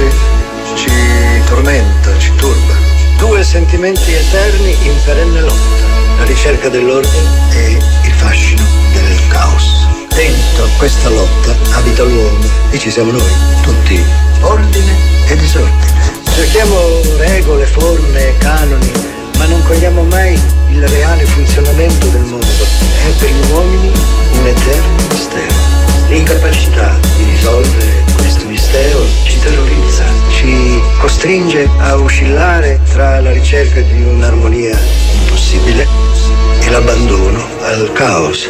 Sì, ci tormenta, ci turba. Due sentimenti eterni in perenne lotta. La ricerca dell'ordine e il fascino del caos. Dentro questa lotta abita l'uomo e ci siamo noi, tutti. Ordine e disordine. Cerchiamo regole, forme, canoni, ma non cogliamo mai il reale funzionamento del mondo. È per gli uomini un eterno mistero. L'incapacità di risolvere questo mistero ci terrorizza, ci costringe a oscillare tra la ricerca di un'armonia impossibile e l'abbandono al caos.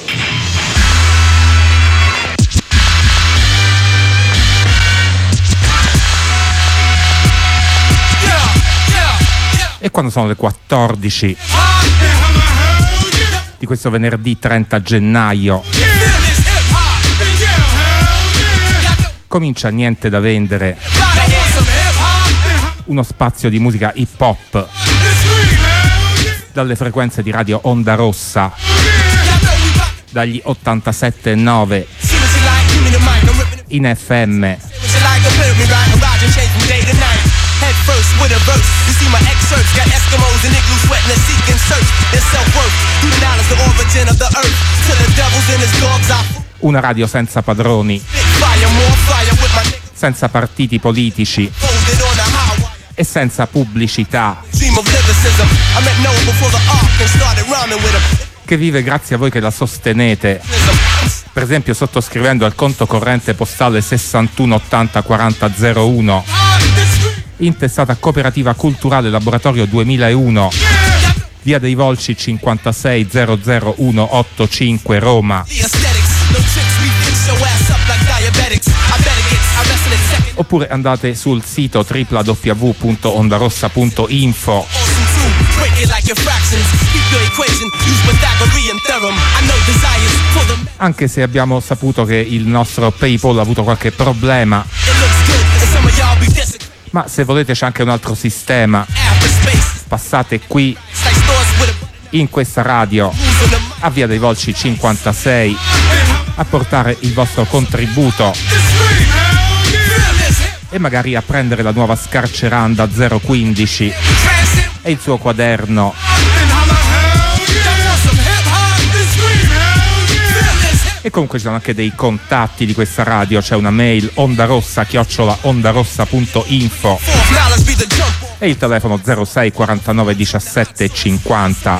E quando sono le 14 di questo venerdì 30 gennaio comincia Niente da vendere, uno spazio di musica hip hop dalle frequenze di Radio Onda Rossa, dagli 87.9 in FM. Head first with a verse. You see my excerpts got Eskimos and igloos sweating and seek and search their self-worth. Through the knowledge the origin of the earth. To the devils and his dogs I Una radio senza padroni, senza partiti politici e senza pubblicità, che vive grazie a voi che la sostenete, per esempio sottoscrivendo al conto corrente postale 6180 4001, intestata Cooperativa Culturale Laboratorio 2001, via dei Volsci 56 00185 Roma. Oppure andate sul sito www.ondarossa.info. Anche se abbiamo saputo che il nostro PayPal ha avuto qualche problema, ma se volete c'è anche un altro sistema. Passate qui in questa radio a via dei Volsci 56 a portare il vostro contributo e magari a prendere la nuova Scarceranda 015 e il suo quaderno. E comunque ci sono anche dei contatti di questa radio, c'è una mail ondarossa@ondarossa.info e il telefono 06 49 17 50.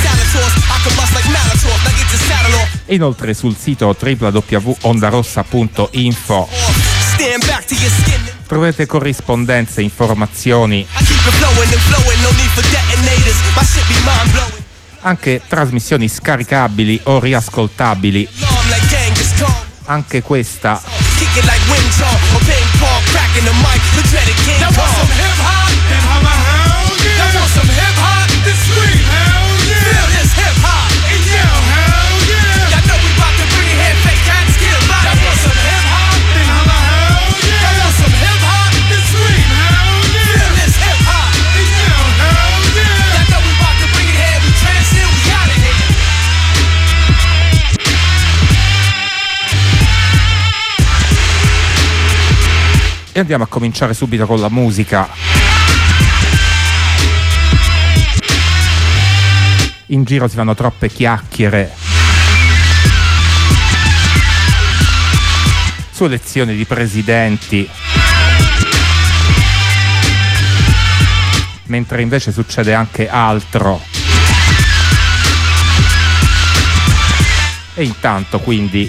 E inoltre sul sito www.ondarossa.info troverete corrispondenze, informazioni, anche trasmissioni scaricabili o riascoltabili. Anche questa. E andiamo a cominciare subito con la musica. In giro si fanno troppe chiacchiere su elezioni di presidenti, mentre invece succede anche altro. E intanto quindi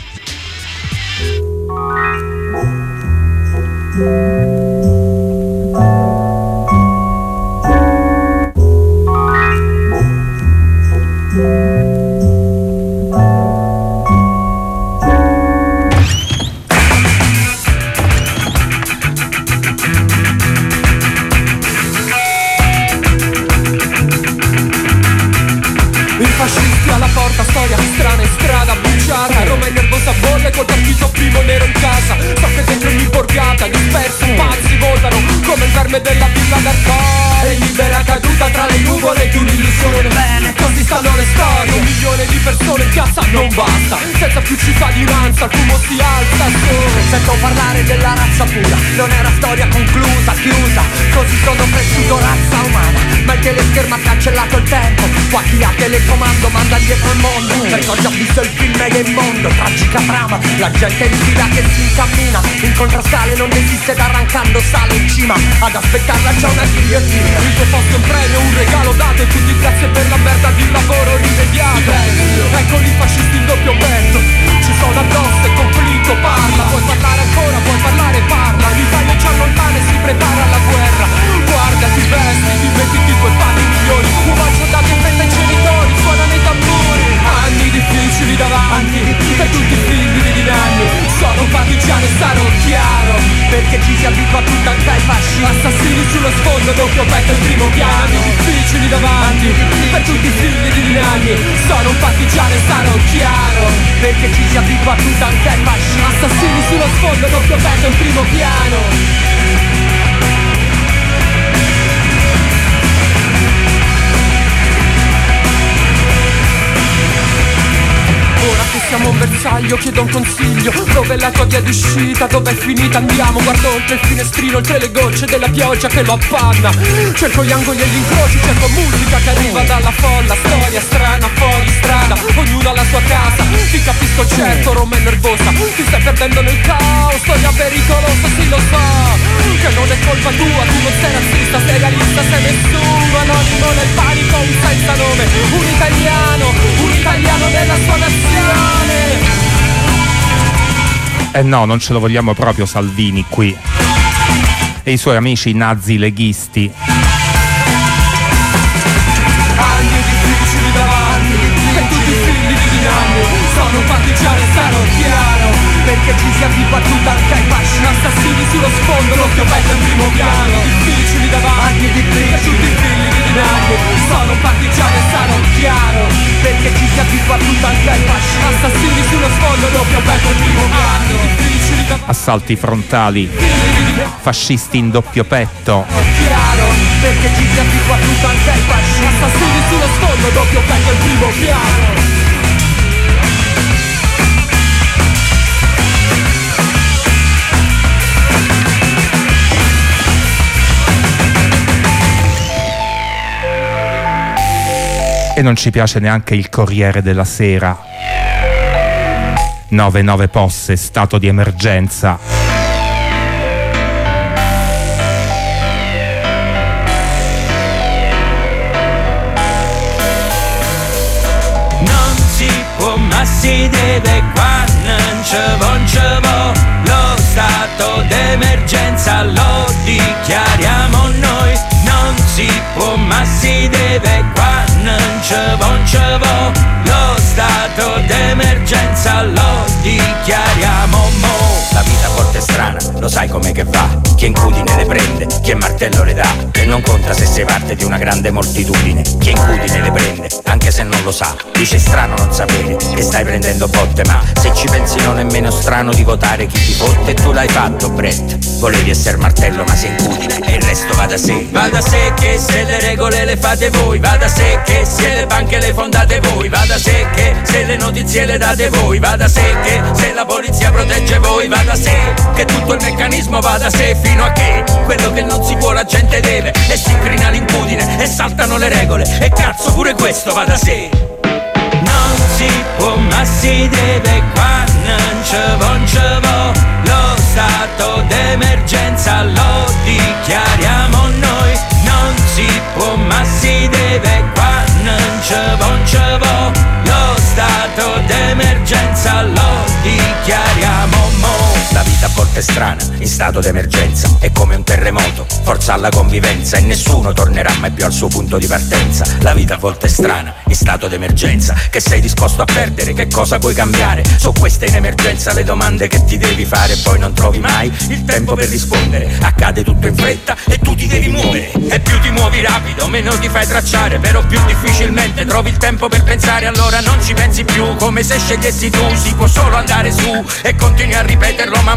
fascisti alla porta, storia strana in strada, bucciata. Roma è nervosa, bolle col partito primo nero in casa. So che dentro ogni borgata dispersi pazzi votano come il verme della villa d'Arcona. E libera caduta tra le nuvole di un'illusione. Bene, così stanno le storie. 1 milione di persone in piazza non basta. senza più cittadinanza, il fumo si alza su. Sento parlare della razza pura, non era storia conclusa, chiusa. Così sono cresciuto razza umana, ma il teleschermo ha cancellato il tempo. Qua chi ha telecomando manda dietro il mondo, perché ho già visto il film del mondo. Tragica trama, la gente in fila che si incammina, incontra scale, non esiste ed arrancando sale in cima. Ad aspettarla c'è una ghigliottina. Il tuo posto è un premio, un regalo dato, e tutti grazie per la merda di lavoro rimediato. Eccoli i fascisti in doppio petto, ci sono addosso e conflitto parla. Vuoi parlare ancora, vuoi parlare parla. L'Italia ci allontana e si prepara alla guerra. Guarda, ti vesti, dimentica i tuoi padri migliori. Un bacio dato in fretta ai genitori, suonano i tamburi. Anni difficili davanti, per tutti i figli di Dinanni. Sono un partigiano e sarò chiaro, perché ci si abitua tutto anche ai fasci. assassini sullo sfondo, doppio petto in primo piano. Anni difficili davanti, per tutti i figli di Dinanni. Sono un partigiano e sarò chiaro, perché ci si abitua tutto anche ai fasci. assassini sullo sfondo, doppio petto in primo piano. Ora che siamo a un bersaglio chiedo un consiglio. Dov'è la tua via d'uscita? Dov'è finita? Andiamo, guardo oltre il finestrino, oltre le gocce della pioggia che lo appanna. Cerco gli angoli e gli incroci, cerco musica che arriva dalla folla. Storia strana, fuori strada, ognuno ha la sua casa. Ti capisco certo, Roma è nervosa, ti stai perdendo nel caos. Storia pericolosa, sì lo so, che non è colpa tua. Tu non sei razzista, sei realista, sei nessuno. Anonimo nel panico, un senza nome. Un italiano nella sua nazione. Eh no, non ce lo vogliamo proprio Salvini qui e i suoi amici nazi leghisti. Anni difficili davanti, e tutti i figli di Dinanni. Sono un partigiano e sarò chiaro, perché ci si abitua tutto anche ai fasci. assassini sullo sfondo, doppio petto in primo piano. Difficili davanti, e tutti i figli di Dinanni. Sono un partigiano e sarò chiaro, perché ci si abitua tutto anche ai fasci. assassini sullo sfondo, doppio petto in primo piano. Difficili davanti, Assalti frontali, fascisti in doppio petto. chiaro, perché ci si abitua tutto anche ai fasci. assassini sullo sfondo, doppio petto in primo piano. E non ci piace neanche il Corriere della Sera. 9 posse, stato di emergenza. Non si può ma si deve, qua non ce vo. Lo stato d'emergenza lo dichiariamo noi. Non si può ma si deve, qua non ce vo. Lo stato d'emergenza lo dichiariamo mo'. La vita forte è strana, lo sai com'è che va. Chi incudine le prende, chi in martello le dà. E non conta se sei parte di una grande moltitudine. Chi incudine le prende, anche se non lo sa. Dice strano non sapere che stai prendendo botte, ma se ci pensi non è meno strano di votare chi ti fotte. E tu l'hai fatto, Brett. Volevi essere martello ma sei incudine e il resto va da sé. Va da sé che se le regole le fate voi. Va da sé che se le banche le fondate voi. Va da sé che se le notizie le date voi. Va da sé che se la polizia protegge voi. Va da sé che tutto il meccanismo va da sé, fino a che quello che non si può la gente deve. E si incrina l'incudine e saltano le regole. E cazzo pure questo va da sé. Non si può ma si deve, qua non ce vo. Lo stato d'emergenza lo dichiariamo noi. Non si può ma si deve, qua non ce vo. Lo stato d'emergenza lo dichiariamo mo'. La vita a volte è strana, in stato d'emergenza, è come un terremoto, forza alla convivenza. E nessuno tornerà mai più al suo punto di partenza. La vita a volte è strana, in stato d'emergenza, che sei disposto a perdere, che cosa puoi cambiare? Su queste in emergenza le domande che ti devi fare, e poi non trovi mai il tempo per rispondere. Accade tutto in fretta e tu ti devi muovere. E più ti muovi rapido, meno ti fai tracciare, però più difficilmente trovi il tempo per pensare. Allora non ci pensi più, come se scegliessi tu. Si può solo andare su e continui a ripeterlo man mano che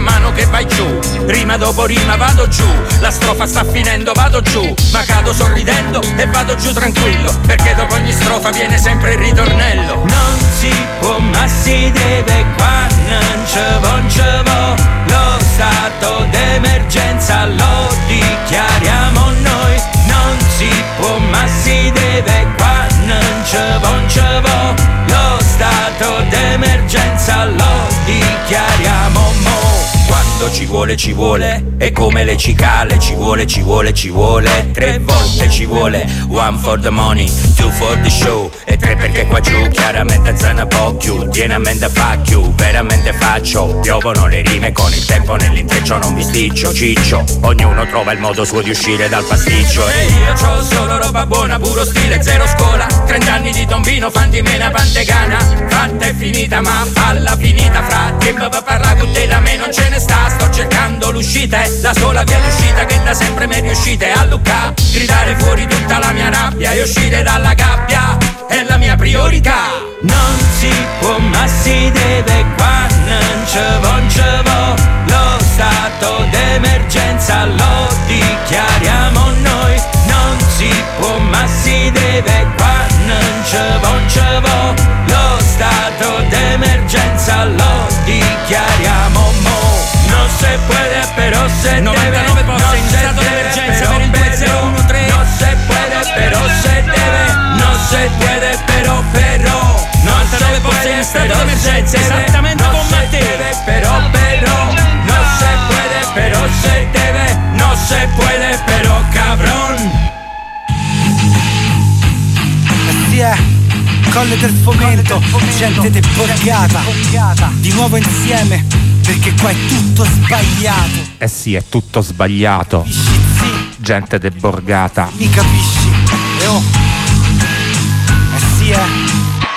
vai giù, rima dopo rima vado giù, la strofa sta finendo vado giù, ma cado sorridendo e vado giù tranquillo, perché dopo ogni strofa viene sempre il ritornello. Non si può ma si deve, qua non ci vo, lo stato d'emergenza lo dichiariamo noi. Non si può ma si deve, qua non ci vo, lo stato d'emergenza lo dichiariamo mo'. Quando ci vuole, e come le cicale, ci vuole, 3 volte ci vuole. 1 for the money, 2 for the show, e 3 perché qua giù chiaramente zona po' più, tienamente facchio, veramente faccio, piovono le rime con il tempo nell'intreccio, non bisticcio, ciccio, ognuno trova il modo suo di uscire dal pasticcio. E io c'ho solo roba buona, puro stile, zero scuola, 30 anni di tombino, fan di me una pantegana, fatta e finita ma alla finita, fra tempo per parlare con te da me non ce ne sta, sto cercando l'uscita, è la sola via d'uscita che da sempre mi riuscite a Luca, gridare fuori tutta la mia rabbia e uscire dalla gabbia è la mia priorità. Non si può ma si deve, qua non ci vo, lo stato d'emergenza lo dichiariamo noi. Non si può ma si deve, qua non ci vo, lo stato d'emergenza lo dichiariamo mo'. No se puede pero se 99 debe, no in stato d'emergenza per il 2013. No se puede pero se deve, no se puede pero 99 posti in stato d'emergenza, esattamente come te. Però no se puede pero se deve, no se puede pero cabrón. Sì, Colle del Fomento, gente de Borgata, di nuovo insieme, perché qua è tutto sbagliato. Eh sì, è tutto sbagliato. Sì, gente de Borgata. mi capisci? Sì,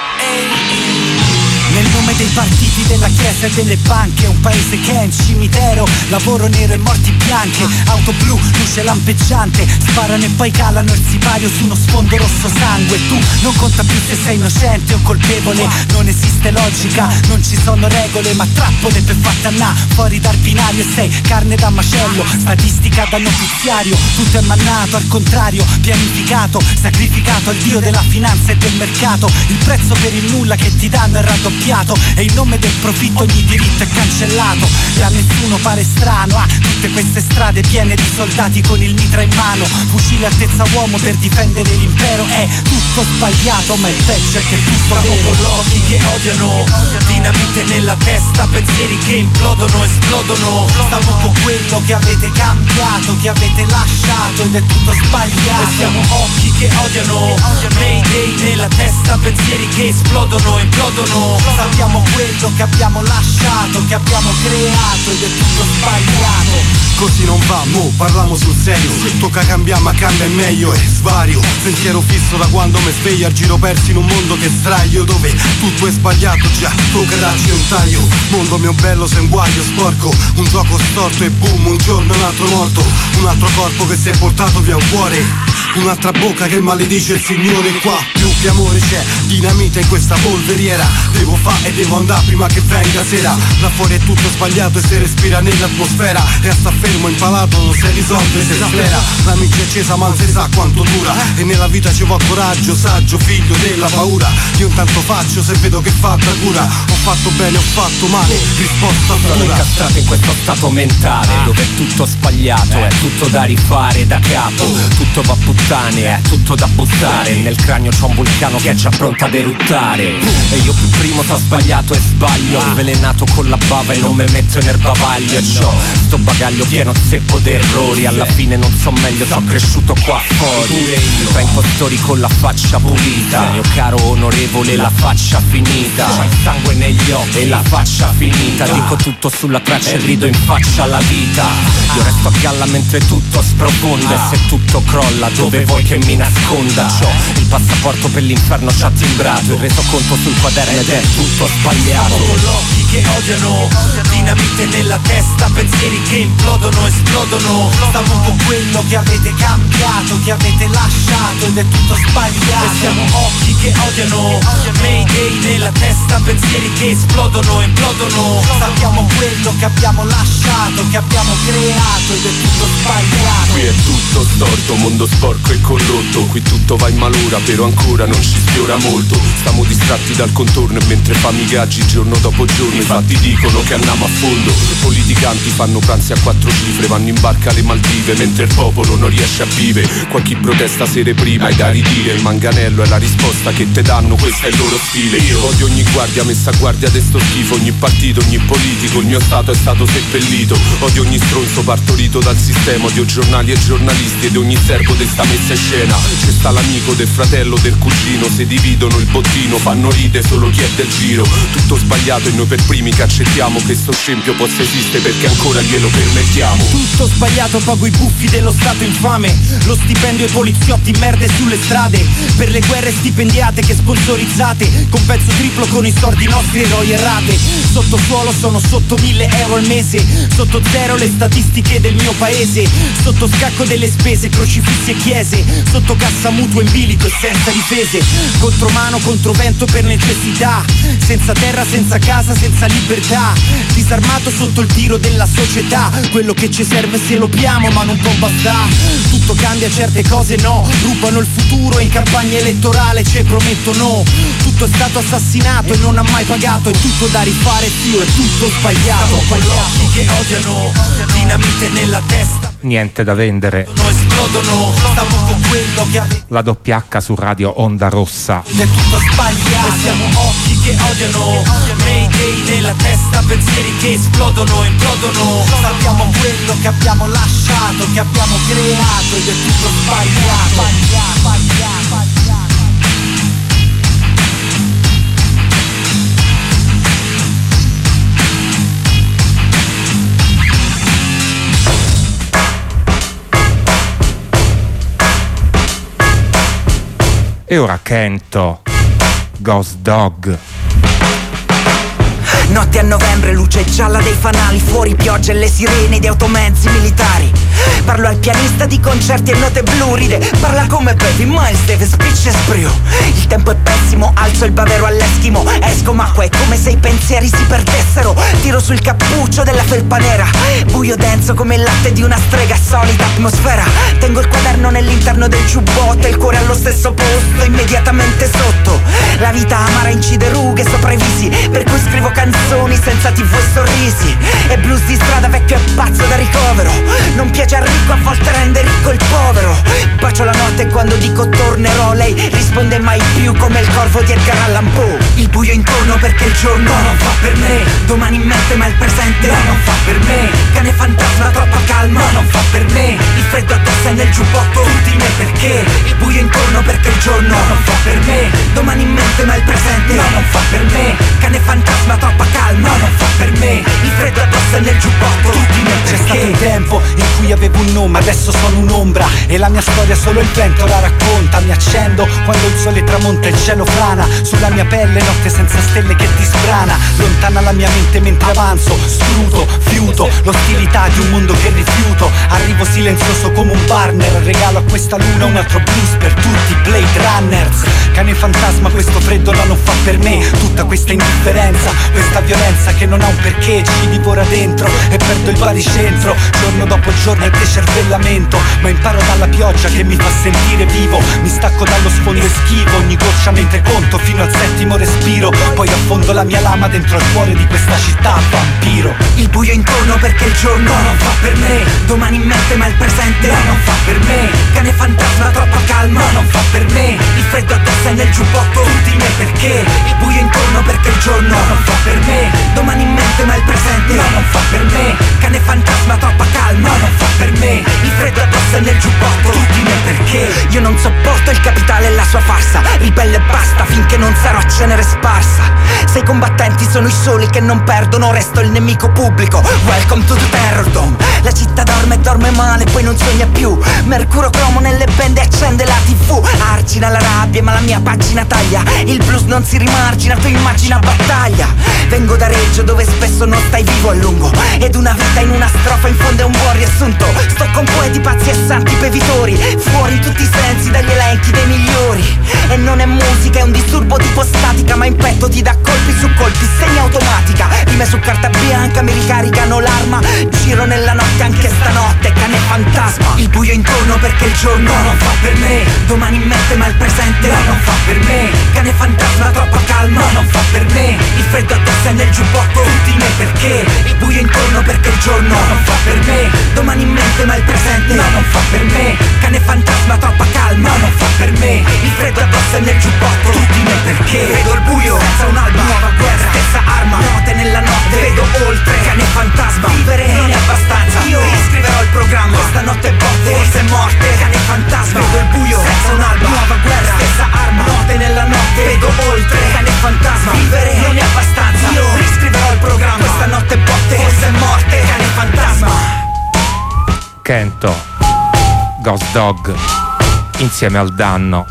nel nome dei partiti, della chiesa e delle banche, un paese che è un cimitero, lavoro nero e morti bianche, auto blu, luce lampeggiante, sparano e poi calano il sipario su uno sfondo rosso sangue. Tu non conta più se sei innocente o colpevole, non esiste logica, non ci sono regole, ma trappole per fattannà fuori dal binario, e sei carne da macello, statistica da notiziario, tutto è mannato al contrario, pianificato, sacrificato al dio della finanza e del mercato, il prezzo per il nulla che ti danno è raddoppiato, e in nome del profitto ogni diritto è cancellato, e a nessuno pare strano, tutte queste strade piene di soldati con il mitra in mano, fucile altezza uomo per difendere l'impero, è tutto sbagliato, ma il peggio è che tutto Stavo con l'occhi che odiano, dinamite nella testa, pensieri che implodono, esplodono. Stavo con quello che avete cambiato, che avete lasciato, ed è tutto sbagliato. E siamo occhi che odiano, Mayday nella testa, pensieri che esplodono, implodono. Sappiamo quello che abbiamo lasciato, che abbiamo creato, ed è tutto sbagliato. Così non va, mo, parliamo sul serio. Tocca cambiare ma cambia in meglio e svario. Pensiero fisso da quando mi sveglio, al giro persi in un mondo che sdraio, dove tutto è sbagliato, già, tocca darci un taglio. Mondo mio bello se un guaio sporco, un gioco storto e boom, un giorno un altro morto. Un altro corpo che si è portato via un cuore, un'altra bocca che maledice il Signore. Qua più che amore c'è dinamite in questa polveriera. Devo fare e devo andare prima che venga sera. Là fuori è tutto sbagliato e si respira nell'atmosfera, e a sta fermo impalato non si risolve se sfera. La miccia è accesa ma non si sa quanto dura, e nella vita ci vuole coraggio, saggio, figlio della paura. Io intanto faccio se vedo che fa cura. Ho fatto bene, ho fatto male, risposta Sono futura. incastrato in questo stato mentale dove è tutto sbagliato, è tutto da rifare da capo, tutto va a puttane, è tutto da buttare. Nel cranio c'ho un vulcano che è già pronto ad eruttare, e io più primo t'ho sbagliato e sbaglio, avvelenato con la bava e non me metto in erbavaglio. E c'ho sto bagaglio pieno zeppo d'errori, alla fine non so meglio, sono cresciuto qua fuori tra impostori con la faccia pulita. Mio caro onorevole, la faccia finita, c'ho il sangue negli occhi e la faccia finita. Dico tutto sulla traccia e rido in faccia alla vita. Io resto a galla mentre tutto sprofonda, e se tutto crolla dove vuoi che mi nasconda? C'ho il passaporto per l'inferno, c'ha timbrato il resoconto sul quaderno ed è tutto sbagliato. Con l'occhi che odiano, dinamite Dinamite nella testa, pensieri che implodono, esplodono. Siamo un po' quello che avete cambiato, che avete lasciato ed è tutto sbagliato. E siamo occhi che odiano, Mayday nella testa, pensieri che esplodono, implodono. Sappiamo quello che abbiamo lasciato, che abbiamo creato ed è tutto sbagliato. Qui è tutto storto, mondo sporco e corrotto. Qui tutto va in malora, però ancora non ci sfiora molto. Stiamo distratti dal contorno e mentre famo i gaggi giorno dopo giorno i fatti dicono che andiamo a fondo. Politicanti fanno pranzi a 4 cifre, vanno in barca alle Maldive mentre il popolo non riesce a vivere. Qua chi protesta sere prima è da ridire, il manganello è la risposta che te danno, questo è il loro stile. Io odio ogni guardia messa a guardia de sto schifo, ogni partito, ogni politico, il mio stato è stato seppellito. Odio ogni stronzo partorito dal sistema, odio giornali e giornalisti ed ogni servo de sta messa in scena. C'è sta l'amico del fratello del cugino, se dividono il bottino fanno ride solo chi è del giro. Tutto sbagliato e noi per primi che accettiamo che sto scempio possa esistere perché ancora glielo permettiamo. Tutto sbagliato, pago i buffi dello stato infame, lo stipendio ai poliziotti, merde sulle strade, per le guerre stipendiate che sponsorizzate, con pezzo triplo con i soldi nostri eroi errate. Sottosuolo sono sotto 1.000 euro al mese, sotto zero le statistiche del mio paese, sotto scacco delle spese, crocifissi e chiese, sotto cassa mutuo in bilico e senza difese, contromano, controvento per necessità, senza terra, senza casa, senza libertà, disarmato sotto il tiro della società. Quello che ci serve se lo piamo ma non può bastare. Tutto cambia, certe cose no, rubano il futuro e in campagna elettorale ci promettono. Tutto è stato assassinato e non ha mai pagato, è tutto da rifare, zio, è tutto sbagliato. Siamo quegli occhi che odiano, dinamite nella testa, niente da vendere. Esplodono, stavo con quello che avete. La doppia H su Radio Onda Rossa. Ed è tutto sbagliato. E siamo occhi che odiano, Mayday nella testa, pensieri che esplodono, implodono. Sappiamo quello che abbiamo lasciato, che abbiamo creato ed è tutto sbagliato. E ora Kento, Ghost Dog. Notte a novembre, luce gialla dei fanali, fuori pioggia e le sirene di automezzi militari. Parlo al pianista di concerti e note blu, ride, parla come Baby Miles Davis, bitch e sbrio. Il tempo è pessimo, alzo il bavero all'eschimo, esco ma qua è come se i pensieri si perdessero. Tiro sul cappuccio della felpa nera, buio denso come il latte di una strega, solita atmosfera. Tengo il quaderno nell'interno del giubbotto e il cuore allo stesso posto, immediatamente sotto. La vita amara incide rughe sopra i visi, per cui scrivo canzoni senza TV e sorrisi. E blues di strada, vecchio e pazzo da ricovero. Non piace al ricco, a volte rende ricco il povero. Bacio la notte quando dico tornerò, lei risponde mai più come il corvo di Edgar Allan Poe. Il buio intorno perché il giorno non fa per me, domani in mente ma il presente non fa per me. Cane fantasma troppa calma non fa per me, il freddo addosso è nel giubbotto, tutti me perché. Il buio intorno perché il giorno non fa per me, domani in mente ma il presente non fa per me. Cane fantasma troppa calma non fa per me, il freddo addosso è nel giubbotto, tutti me perché. C'è stato un tempo in cui avevo un nome, adesso sono un'ombra e la mia storia solo il vento la racconta. Mi accendo quando il sole tramonta e il cielo frana, sulla mia pelle notte senza stelle che ti sbrana. Lontana la mia mente mentre avanzo, scruto, fiuto l'ostilità di un mondo che rifiuto. Arrivo silenzioso come un partner, regalo a questa luna un altro blues per tutti i Blade Runners. Cane fantasma, questo freddo no, non fa per me, tutta questa indifferenza, questa violenza che non ha un perché, ci divora dentro e perdo il baricentro. Giorno dopo giorno è decervellamento, ma imparo dalla pioggia che mi fa sentire vivo. Mi stacco dallo sfondo e schivo ogni goccia mentre conto fino al 7° respiro. Poi affondo la mia lama dentro al cuore di questa città, vampiro. Il buio intorno perché il giorno non fa per me, domani in mente ma il presente non fa per me. Cane fantasma troppa calma non fa per me, il freddo addosso è nel giubbotto, tutti me perché. Il buio intorno perché il giorno non fa per me, domani in mente ma il presente non fa per me. Cane fantasma troppa calma non fa per me, il freddo addosso è nel giubbotto, tutti me perché. Io non sopporto il capitale e la sua farsa, ribelle e basta finché non sarò cenere sparsa. Se i combattenti sono i soli che non perdono, resto il nemico pubblico. Welcome to the Terror Dome. La città dorme e dorme male, poi non sogna più. Mercuro cromo nelle bende accende la TV. Argina la rabbia ma la mia pagina taglia, il blues non si rimargina, tu immagina battaglia. Vengo da Reggio dove spesso senso non stai vivo a lungo. Ed una vita in una strofa in fondo è un buon riassunto. Sto con poeti pazzi e santi bevitori, fuori in tutti i sensi dagli elenchi dei migliori. E non è musica, è un disturbo tipo statica, ma in petto ti dà colpi su colpi, segna automatica. Rime su carta bianca mi ricaricano l'arma. Giro nella notte anche stanotte, cane fantasma. Il buio intorno perché il giorno non fa per me. Domani in mente ma il presente non fa per me. Cane fantasma troppa calma non fa per me. Il freddo addosso è nel giubbotto, tutti i miei perché. Il buio intorno perché il giorno non fa per me. Domani in mente ma il presente non fa per me. Cane fantasma troppa calma non fa per me. Il freddo addosso è nel giubbotto, tutti i miei perché. Vedo il buio senza un'alba, nuova guerra, stessa arma, note nella notte, vedo oltre. Cane fantasma, vivere non è abbastanza. Io riscriverò il programma, questa notte è botte, forse è morte. Cane fantasma, vedo il buio senza un'alba, nuova guerra, stessa arma, note nella notte, vedo oltre. Cane fantasma, vivere non è abbastanza. Io riscriverò il programma, questa notte è botte, forse è morte. Cane fantasma. Kento, Ghost Dog, insieme al Danno.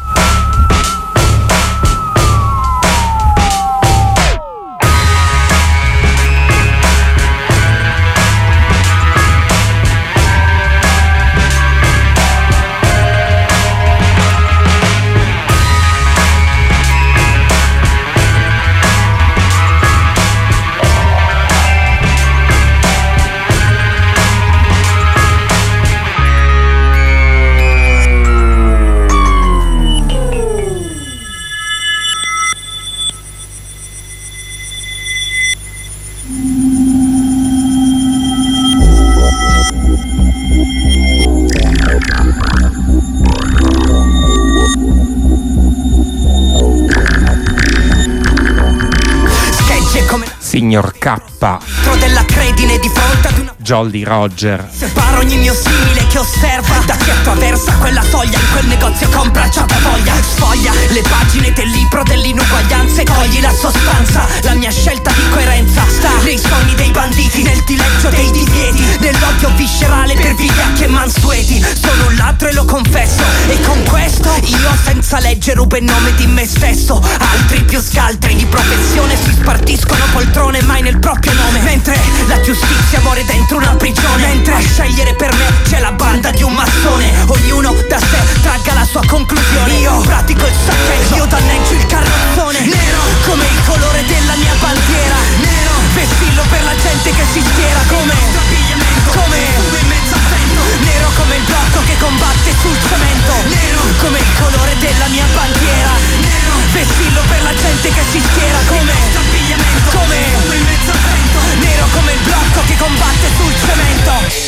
Signor K, della credine di fronte ad una Jolly Roger. separa ogni mio simile che osserva da chi attraversa quella soglia. In quel negozio compra ciò che voglia, sfoglia le pagine del libro dell'inuguaglianza e cogli la sostanza. La mia scelta di coerenza sta nei sogni dei banditi, nel dileggio dei divieti, nell'odio viscerale per vigliacchi e mansueti. Sono un ladro e lo confesso, e con questo io senza legge rubo il nome di me stesso. Altri più scaltri di professione si spartiscono poltrone mai nel proprio nome, mentre la giustizia muore dentro una prigione. Mentre a scegliere per me c'è la banda di un massone. Ognuno da sé tragga la sua conclusione. Io pratico il saccheggio, io danneggio il carrozzone. Nero come il colore della mia bandiera, nero vessillo per la gente che si schiera come come in mezzo al vento. Nero come il blocco che combatte sul cemento, nero come il colore della mia bandiera, nero vessillo per la gente che si schiera come in mezzo al vento. Nero come il blocco che combatte sul cemento.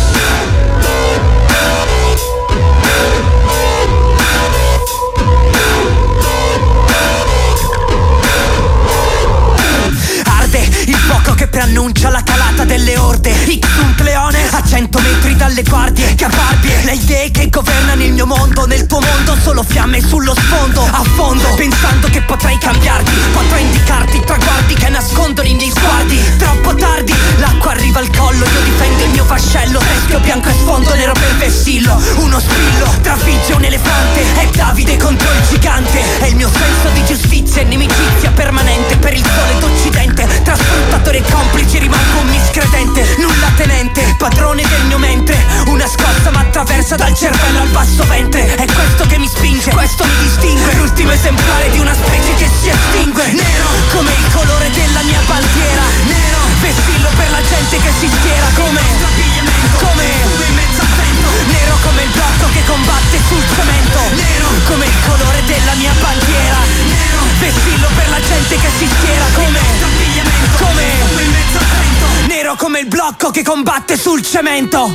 Il fuoco che preannuncia la calata delle orde. Ixunt Leone a 100 metri dalle guardie caparbie. Le idee che governano il mio mondo. Nel tuo mondo solo fiamme sullo sfondo. A fondo pensando che potrei cambiarti, potrei indicarti traguardi che nascondono i miei sguardi. Troppo tardi, l'acqua arriva al collo. Io difendo il mio vascello, teschio bianco e sfondo nero per vessillo. Uno spillo trafigge un elefante. È Davide contro il gigante. È il mio senso di giustizia e inimicizia permanente per il sole d'Occidente. Tra sfruttatore e complici rimango un miscredente, nulla tenente, padrone del mio mentre. Una scossa m'attraversa dal cervello al basso ventre. È questo che mi spinge, questo mi distingue. L'ultimo esemplare di una specie che si estingue. Nero come il colore della mia bandiera, nero vessillo per la gente che si schiera come in mezzo al vento. Nero come il blocco che combatte sul cemento, nero come il colore della mia bandiera, nero vessillo per la gente che si schiera come in mezzo al vento. Nero come il blocco che combatte sul cemento.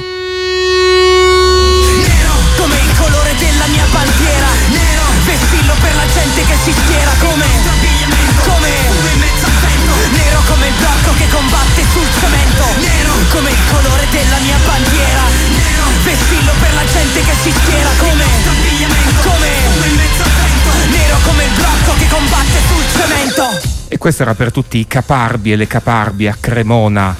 Nero come il colore della mia bandiera, nero vessillo per la gente che si schiera come in mezzo al vento. Nero come il blocco che combatte sul cemento, nero come il colore della mia bandiera, nero vessillo per la gente che si schiera come in mezzo al vento. Nero come il blocco che combatte sul cemento. E questo era per tutti i caparbi e le caparbi a Cremona.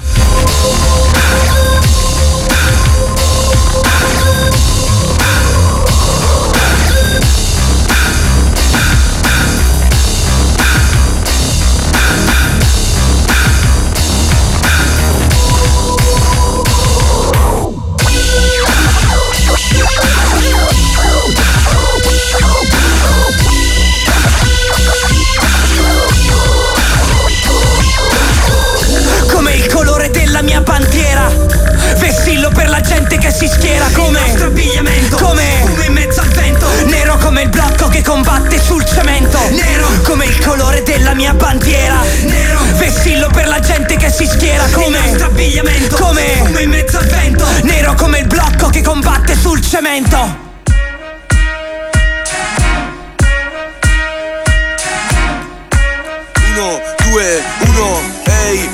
si schiera come il nostro abbigliamento, come fumo in mezzo al vento, nero come il blocco che combatte sul cemento, nero come il colore della mia bandiera, nero vessillo per la gente che si schiera come il nostro abbigliamento, come fumo in mezzo al vento, nero come il blocco che combatte sul cemento. 1, 2, 1, ehi,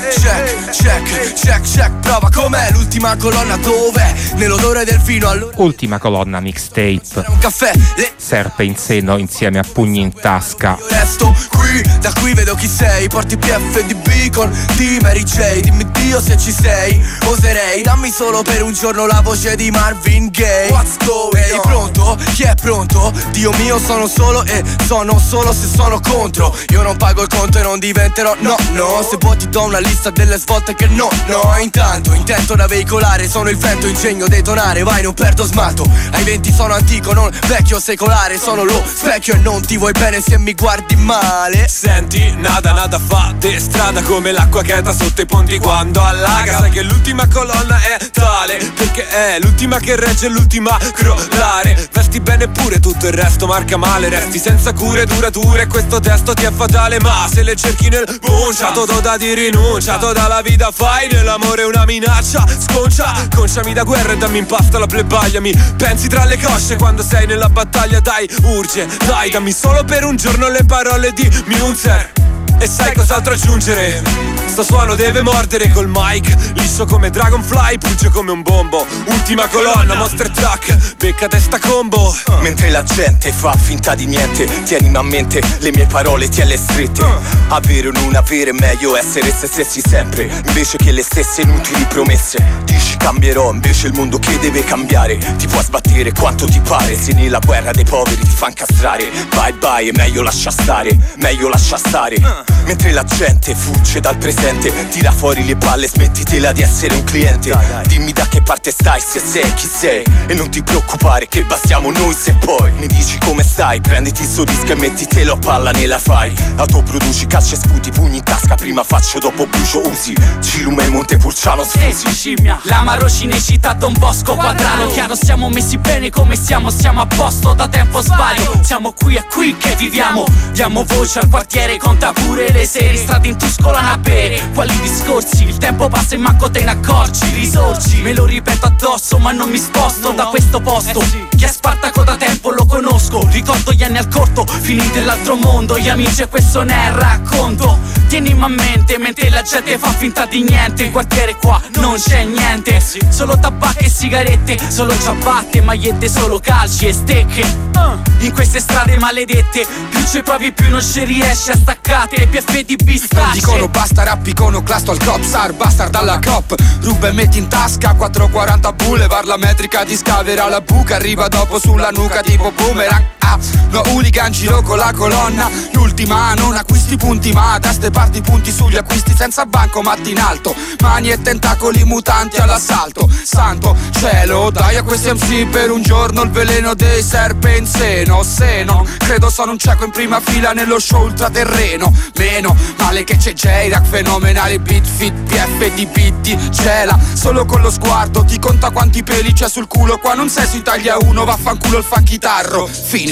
check, prova com'è l'ultima colonna dov'è? Nell'odore del vino allora. Ultima colonna mixtape. Un caffè, Serpe in seno insieme a pugni in tasca. io resto qui, da qui vedo chi sei. Porti PF di Beacon, di Mary J. Dimmi Dio se ci sei, oserei. Dammi solo per un giorno la voce di Marvin Gaye. What's going on? Ehi, pronto? Chi è pronto? Dio mio, sono solo e sono solo se sono contro. Io non pago il conto e non diventerò, no. Se vuoi ti do una lista delle svolte che no. Intanto intento da veicolare, sono il vento, ingegno detonare. Vai, non perdo smalto, ai 20 sono antico, non vecchio secolare. Sono lo specchio e non ti vuoi bene se mi guardi male. Senti, nada fa de strada come l'acqua cheta sotto i ponti quando allaga. Sai che l'ultima colonna è tale perché è l'ultima che regge, l'ultima a crollare. Vesti bene pure tutto il resto marca male. Resti senza cure durature, questo testo ti è fatale. Ma se le cerchi nel bunciato da di rinunciato dalla vita fai nell'amore una minaccia. Conciami da guerra e dammi in pasta la plebaglia. Mi pensi tra le cosce quando sei nella battaglia. Dai, urge, dai, dammi solo per un giorno le parole di Münzer. E sai cos'altro aggiungere? Sto suono deve mordere col mic, liscio come Dragonfly, pugge come un bombo. Ultima colonna, monster truck, becca testa combo. Mentre la gente fa finta di niente, tieni a mente le mie parole, tienle strette. Avere o non avere, meglio essere se stessi sempre, invece che le stesse inutili promesse. Dici cambierò, invece il mondo che deve cambiare. Ti puoi sbattere quanto ti pare, se nella guerra dei poveri ti fa incastrare. Bye bye, è meglio lascia stare, meglio lascia stare. Mentre la gente fugge dal presente, tira fuori le palle, smettitela di essere un cliente. Dimmi da che parte stai, se sei chi sei, e non ti preoccupare che bastiamo noi se poi mi dici come stai. Prenditi sto disco e mettitelo a palla nella fai. Autoproduci calci e sputi, pugni in tasca, prima faccio dopo brucio usi. Cilume e Montepulciano sfusi. Scimmia, l'amaro cinecittà Don Bosco Quadraro. Chiaro siamo messi bene come siamo a posto da tempo sbaglio. Siamo qui, è qui che viviamo, diamo voce al quartiere, conta pure le sere. Strade in tuscolana a bere, quali discorsi, il tempo passa e manco te ne accorgi. Risorgi, me lo ripeto addosso ma non mi sposto da questo posto. Chi è Spartaco da tempo lo conosco, ricordo gli anni al corto, finiti nell'altro mondo. Gli amici e questo ne è racconto, tienimi a mente mentre la gente fa finta di niente. Il quartiere qua non c'è niente, solo tabacco e sigarette, solo ciabatte, magliette, solo calci e stecche. In queste strade maledette, più ci provi più non ci riesci a staccate. PF di pistacce. Dicono basta rap iconoclasto al cop star, bastard alla cop. Ruba e metti in tasca 440 boulevard. La metrica ti scaverà la buca, arriva dopo sulla nuca tipo boomerang. No hooligan, giro con la colonna. L'ultima, non acquisti punti ma a teste parti punti sugli acquisti senza bancomat in alto. Mani e tentacoli mutanti all'assalto. Santo cielo, dai a questi MC per un giorno il veleno dei serpe in seno. Se non credo sono un cieco in prima fila nello show ultraterreno. Meno male che c'è J-Rack, fenomenale beat fit, PF di beat gela. Solo con lo sguardo ti conta quanti peli c'è sul culo. Qua non sei su Italia 1, vaffanculo il fanchitarro. Fine.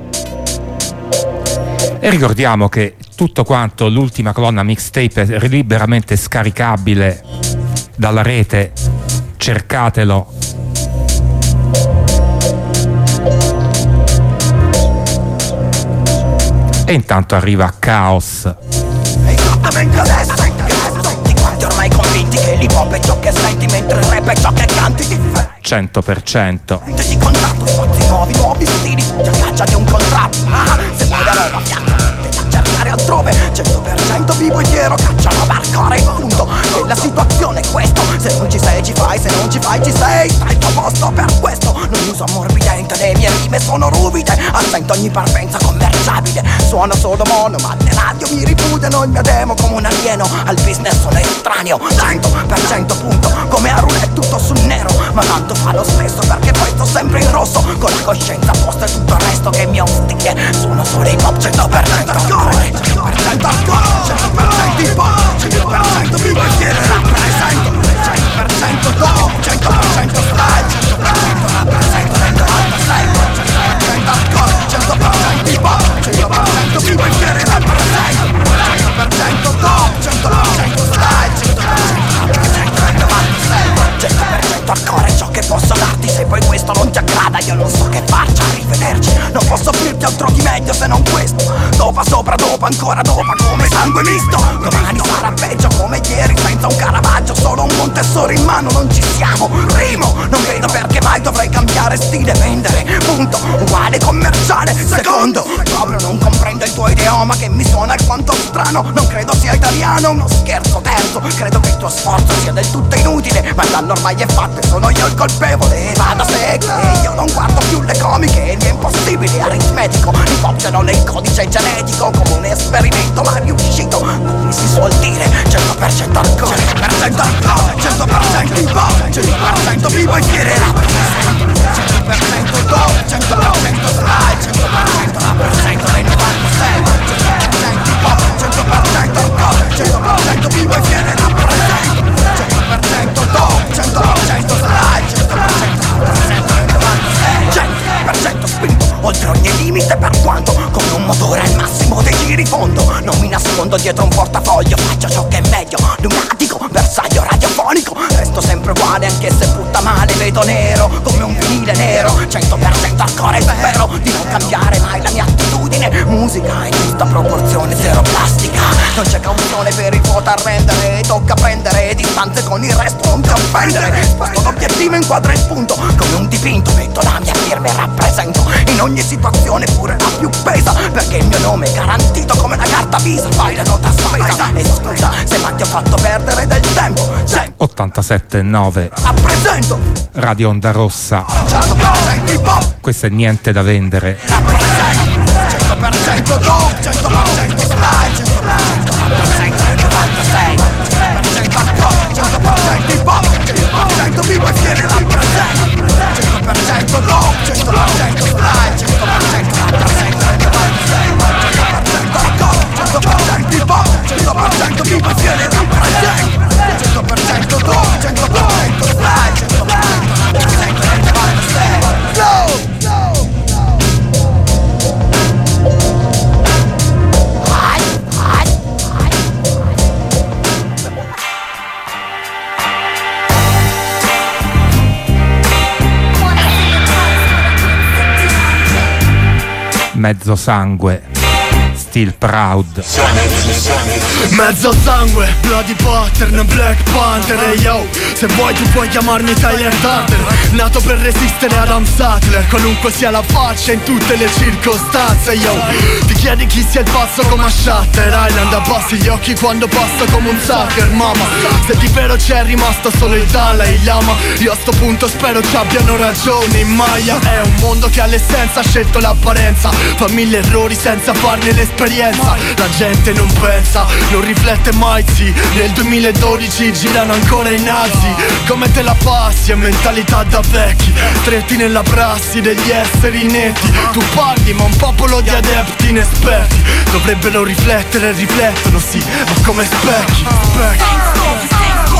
E ricordiamo che tutto quanto l'ultima colonna mixtape è liberamente scaricabile dalla rete, cercatelo. E intanto arriva Caos. Esattamente adesso, tutti quanti ormai convinti che l'hip hop è ciò che senti mentre il rap è ciò che canti. 100%. Di contatto, spazi nuovi stili, già cacciati un contratto. Se vuoi la roba fianca, devi cercare altrove. 100% vivo e fiero, cacciano barcore, punto. E la situazione è questo, se non ci sei ci fai, se non ci fai ci sei. Stai al tuo posto per questo, non uso ammorbidente, le mie rime sono ruvide. Assento ogni parvenza commerciabile, suono solo mono, ma le radio mi ripudiano il mio demo come un alieno. Al business sono estraneo, 100% punto, come a roulette tutto sul nero. Ma tanto fa lo stesso perché poi sto sempre in rosso, con la coscienza a posto e tutto il resto che mi ha un stile. Sono solo hip hop, 100% hardcore, 100% hardcore, 100% hip hop, 100% vivo e fiero rappresento, 100% top, 100% style, ancora dopo come sangue misto. Domani sarà peggio come ieri, senza un Caravaggio, solo un Montessori in mano, non ci siamo. Primo, non vedo perché mai dovrei cambiare stile, vendere, punto, uguale commerciale. Secondo, proprio non comprendo il tuo idioma che mi suona alquanto strano. Non credo sia italiano, uno scherzo. Terzo, credo che il tuo sforzo sia del tutto inutile, ma il danno ormai è fatto e sono io il colpevole. Va da sé che io non guardo più le comiche, mi è impossibile, aritmetico, mi copiano nel codice genetico come un esperimento mai riuscito. Come si suol dire, 100% alcol, 100% alcol, 100% hip hop, 100% vivo e fiere rappresento, 100% go, 100% slide, 100% rappresento dei 96, 100% hip hop, 100% alcol, 100% vivo e fiere rappresento, 100% go, 100% slide, 100% rappresento dei 96, 100% spinto oltre ogni limite, per quanto come un motore al massimo dei giri fondo. Non mi nascondo dietro un portafoglio, faccio ciò che è meglio, lunatico, bersaglio radiofonico. Resto sempre uguale anche se putta male, vedo nero come un vinile nero, 100% ancora e spero di non cambiare mai la mia attitudine. Musica in giusta proporzione, zero plastica, non c'è cauzione per il vuoto a rendere, tocca prendere distanze con il resto, non ti offendere. Sposto l'obiettivo, inquadra il punto come un dipinto, metto la mia firma e rappresento in ogni situazione, pure la più pesa, perché il mio nome è garantito come una carta Visa. Fai la nota spesa e scusa se mai ti ho fatto perdere del tempo. 87.9 Rappresento Radio Onda Rossa. 100% hip hop, Questo è Niente da vendere. rappresento 100% go, 100% slide, 100% rappresento il 96, 100% alcol, 100% hip hop, 100% vivo e fiere rappresento, 100% go, 100% slide, 100% rappresento il 96, 100% alcol, 100% hip hop, 100% vivo e fiere rappresento, 100% go, 100% slide, 100% rappresento il 96. Go! Mezzo sangue, Still Proud. Mezzo sangue, Bloody Pattern, Black Panther. E yo, se vuoi tu puoi chiamarmi Tyler Thunder, nato per resistere ad Adam Sattler, qualunque sia la faccia in tutte le circostanze. Yo, ti chiedi chi sia il passo come a Shutter Island, abbassi gli occhi quando passo come un sucker. Mama, se di vero c'è rimasto solo il Dalai Lama, io a sto punto spero ci abbiano ragione in Maya. È un mondo che all'essenza ha scelto l'apparenza, fa mille errori senza farne l'esperienza. La gente non pensa, non riflette mai, sì. Nel 2012 girano ancora i nazi. Come te la passi? È mentalità da vecchi, stretti nella prassi degli esseri netti. Tu parli ma un popolo di adepti inesperti dovrebbero riflettere e riflettono, sì, ma come specchi, specchi.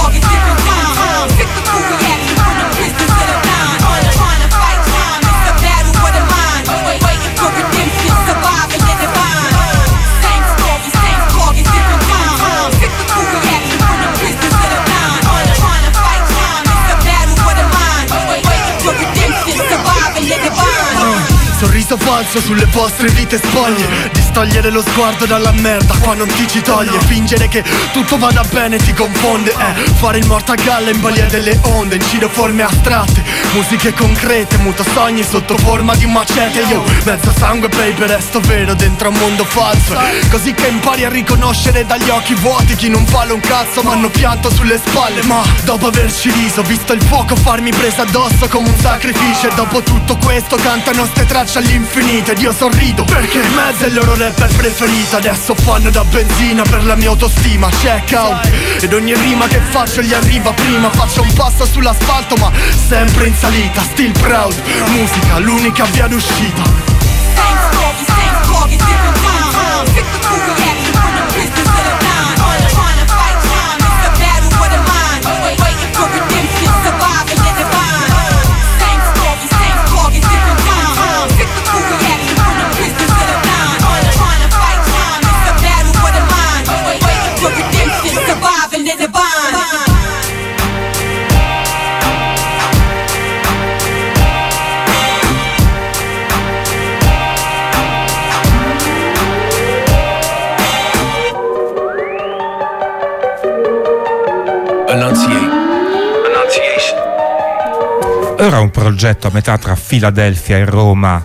Sorriso falso sulle vostre vite spoglie, distogliere lo sguardo dalla merda, qua non ti ci toglie. Fingere che tutto vada bene ti confonde, fare il morto a galla in balia delle onde. Incido forme astratte, musiche concrete, muto sogni sotto forma di macete. Io, mezzo sangue baby, resto vero dentro un mondo falso, così che impari a riconoscere dagli occhi vuoti chi non vale un cazzo ma hanno pianto sulle spalle. Ma dopo averci riso, visto il fuoco farmi presa addosso come un sacrificio, e dopo tutto questo cantano ste tracce all'infinito ed io sorrido perché in mezzo è il loro rapper preferito. Adesso fanno da benzina per la mia autostima, check out, ed ogni rima che faccio gli arriva prima. Faccio un passo sull'asfalto ma sempre in salita, still proud, musica l'unica via d'uscita. Ora un progetto a metà tra Filadelfia e Roma.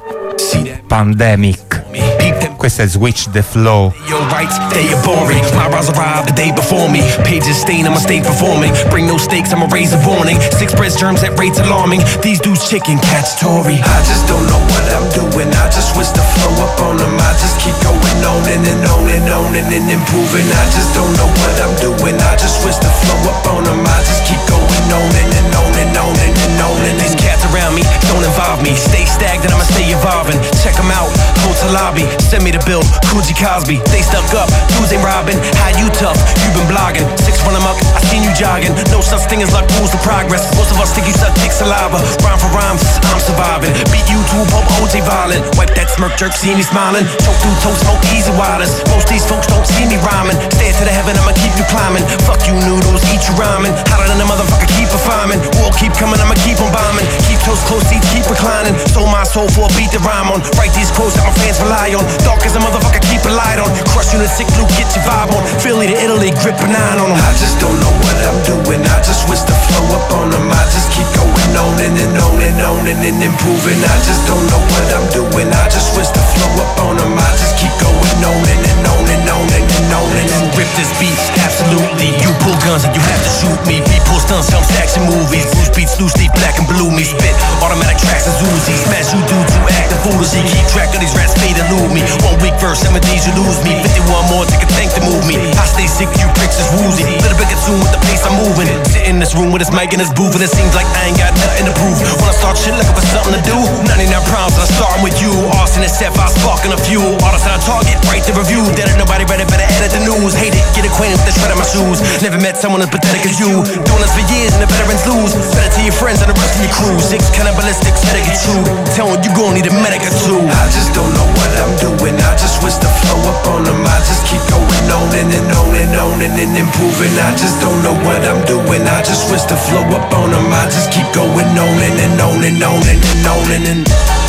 Pandemic. Questo è Switch the Flow. Your rights, they are boring. My rhymes arrived the day before me. Pages stain, I'ma stay performing. Bring no stakes, I'ma raise a warning. Sick spreads germs at rates alarming. These dudes chicken catch Tory. I just don't know what I'm doing. I just switch the flow up on them. I just keep going on and on and on and improving. I just don't know what I'm doing. I just switch the flow up on them. I just keep going on and on and on and on. These cats around me don't involve me. Stay stagnant, I'ma stay evolving. Check them out, hotel lobby. Send me the bill, Coogee Cosby. They stuck up, Tuesday robbing. How you tough? You been blogging. 6 run amok, I seen you jogging. No such thing as luck rules the progress. Most of us think you suck dick saliva. Rhyme for rhymes, I'm surviving. Beat you to a pulp, OJ violent. Wipe that smirk jerk, see me smiling. Choke through toast, smoke easy waters. Most these folks don't see me rhyming. Stay to the heaven, I'ma keep you climbing. Fuck you noodles, eat you rhyming. Hotter than a motherfucker, keep a farming. War keep coming, I'ma keep on bombing. Keep toes close, seats keep reclining. Sold my soul for a beat to rhyme on. Write these quotes that my fans rely on. Dark as a motherfucker, keep a light on. Crush you in sick blue, get your vibe on. Philly to Italy, grip a 9 on them. I just don't know what I'm doing. I just switch the flow up on them. I just keep going on and on and on and improving. I just don't know what I'm doing. I just switch the flow up on them. I just keep going on and on and on and on and rip this beat, absolutely. You pull guns and you have to shoot me. Beat pull stunts, jumps, action movies. Bruce beats, loose leaf, black and blue me. Spit, automatic tracks and Uzi. Smash you dudes who act the foolish. Keep track of these rats, fade elude me. 1 week verse, 7 days you lose me. 51 more, take a tank to move me. I stay sick, you pricks is woozy. Little bit consumed with the pace I'm moving. Sit in this room with this mic and this booth, and it seems like I ain't got nothing to prove. When I start shit looking for something to do, 99 problems and I'm starting with you. Austin and Seth, I sparking a few. Artists that I target, write the review. That ain't nobody read it, better edit the news. Hate it, get acquainted with the shred of my shoes. Never met someone as pathetic as you. Doing this for years and the veterans lose. Better to your friends and the rest of your crew. 6 cannibalistic, better get true. Telling you gon' need a medic or two. I just don't know what I'm doing. I just switch the flow up on them. I just keep going on and on and on and improving. I just don't know what I'm doing. I just switch the flow up on them. I just keep going on and on and on and on and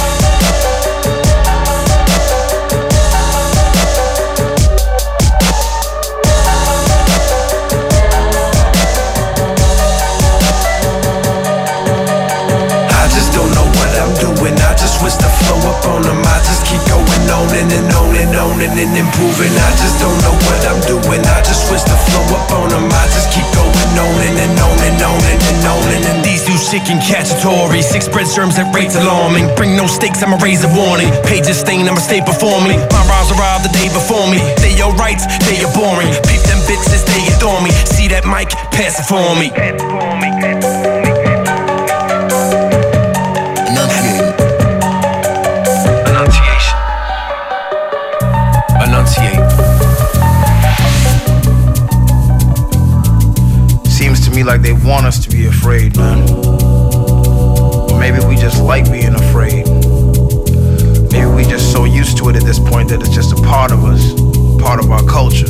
switch the flow up on them. I just keep going on and on and on and improving. I just don't know what I'm doing. I just switch the flow up on them. I just keep going on and on and on and on and these dudes chicken catch Tory. 6 spreads germs at rates alarming. Bring no stakes, I'ma raise a warning. Pages stain, I'ma stay performing. My rhymes arrived the day before me. They your rights, they are boring. Peep them bitches, they adore me. See that mic, pass it for me. Seems to me like they want us to be afraid, man. Or maybe we just like being afraid. Maybe we just so used to it at this point that it's just a part of us, part of our culture.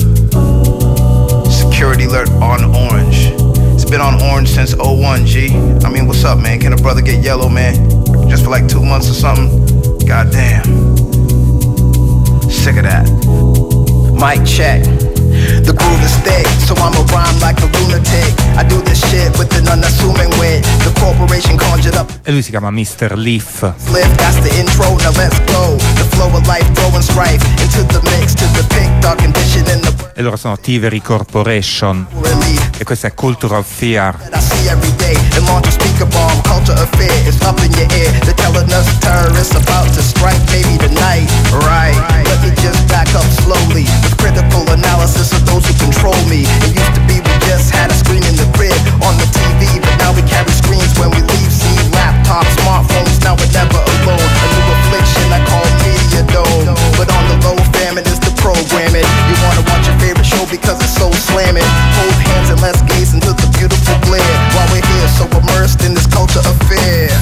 Security alert on orange. It's been on orange since 01, G. I mean, what's up, man? Can a brother get yellow, man? Just for like 2 months or something? Goddamn. Sick of that. Mic check. The groove is thick, so I'ma rhyme like a lunatic. I do this shit with an unassuming wit. The corporation conjured up. E lui si chiama Mr. Leaf. That's the intro, now let's go. The flow of life throwing strife into the mix to depict our condition in the. E loro sono Thievery Corporation. E questa è Culture of Fear. I see every day and launch a speaker bomb. Culture of fear is up in your ear. They're telling us terrorists about to strike, maybe tonight. Right. Let me just back up slowly with critical analysis of those who control me. It used to be we just had a screen in the crib on the TV, but now we carry screens when we leave. See laptops, smartphones, now we're never alone. A new affliction I call media dome. But on the low, famine is the programming. You wanna watch your favorite show because it's so slamming. Hold hands and let's gaze into the beautiful glare while we're here so immersed in this culture of fear.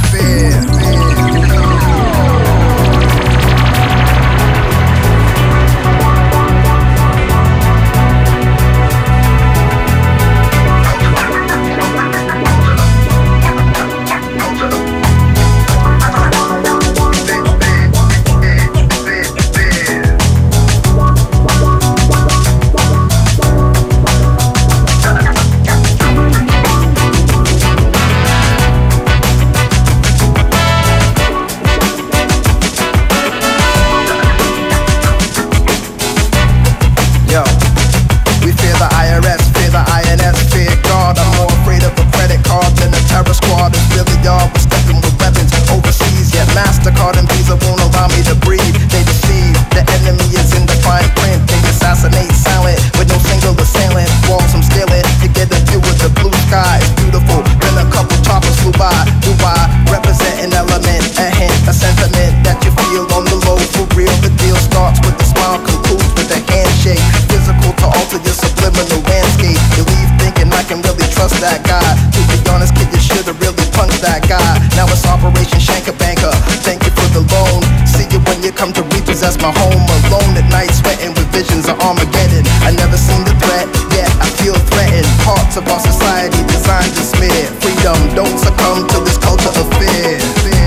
that guy. To be honest, kid, you should've really punched that guy. Now it's Operation Shanker Banker. Thank you for the loan. See you when you come to repossess my home. Alone at night, sweating with visions of Armageddon. I never seen the threat, yet I feel threatened. Parts of our society designed to smear freedom. Don't succumb to this culture of fear.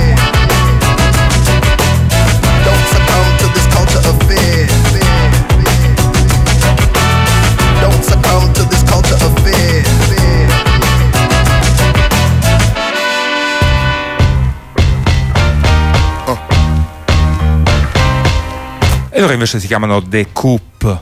Don't succumb to this culture of fear. Don't succumb to this culture of fear. E loro invece si chiamano The Coop.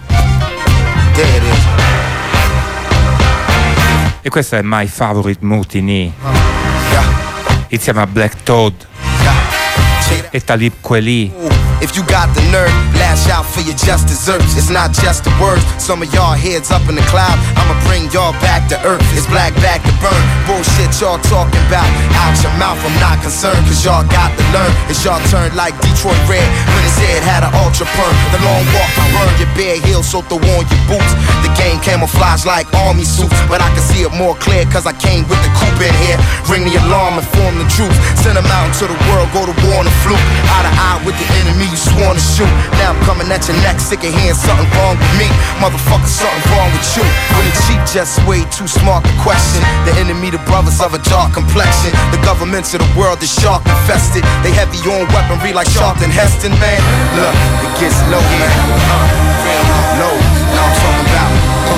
E questo è My Favorite Mutiny, insieme a Black Toad e Talib Kweli. If you got the nerve, lash out for your just desserts. It's not just the words. Some of y'all heads up in the cloud. I'ma bring y'all back to earth. It's black back to burn. Bullshit y'all talking about. Out your mouth, I'm not concerned. Cause y'all got to learn. It's y'all turn like Detroit Red when his head had an ultra perm. The long walk can burn your bare heels, so throw on your boots. The game camouflage like army suits. But I can see it more clear cause I came with the coupe in here. Ring the alarm and form the troops. Send them out into the world, go to war on the fluke. Eye to eye with the enemy you sworn to shoot. Now I'm coming at your neck, sick of hearing something wrong with me. Motherfucker, something wrong with you. When the cheap just way too smart to question. The enemy, the brothers of a dark complexion. The governments of the world is shark infested. They heavy on weaponry like Charlton Heston, man. Look, it gets low, man. Real low. Now I'm talking about.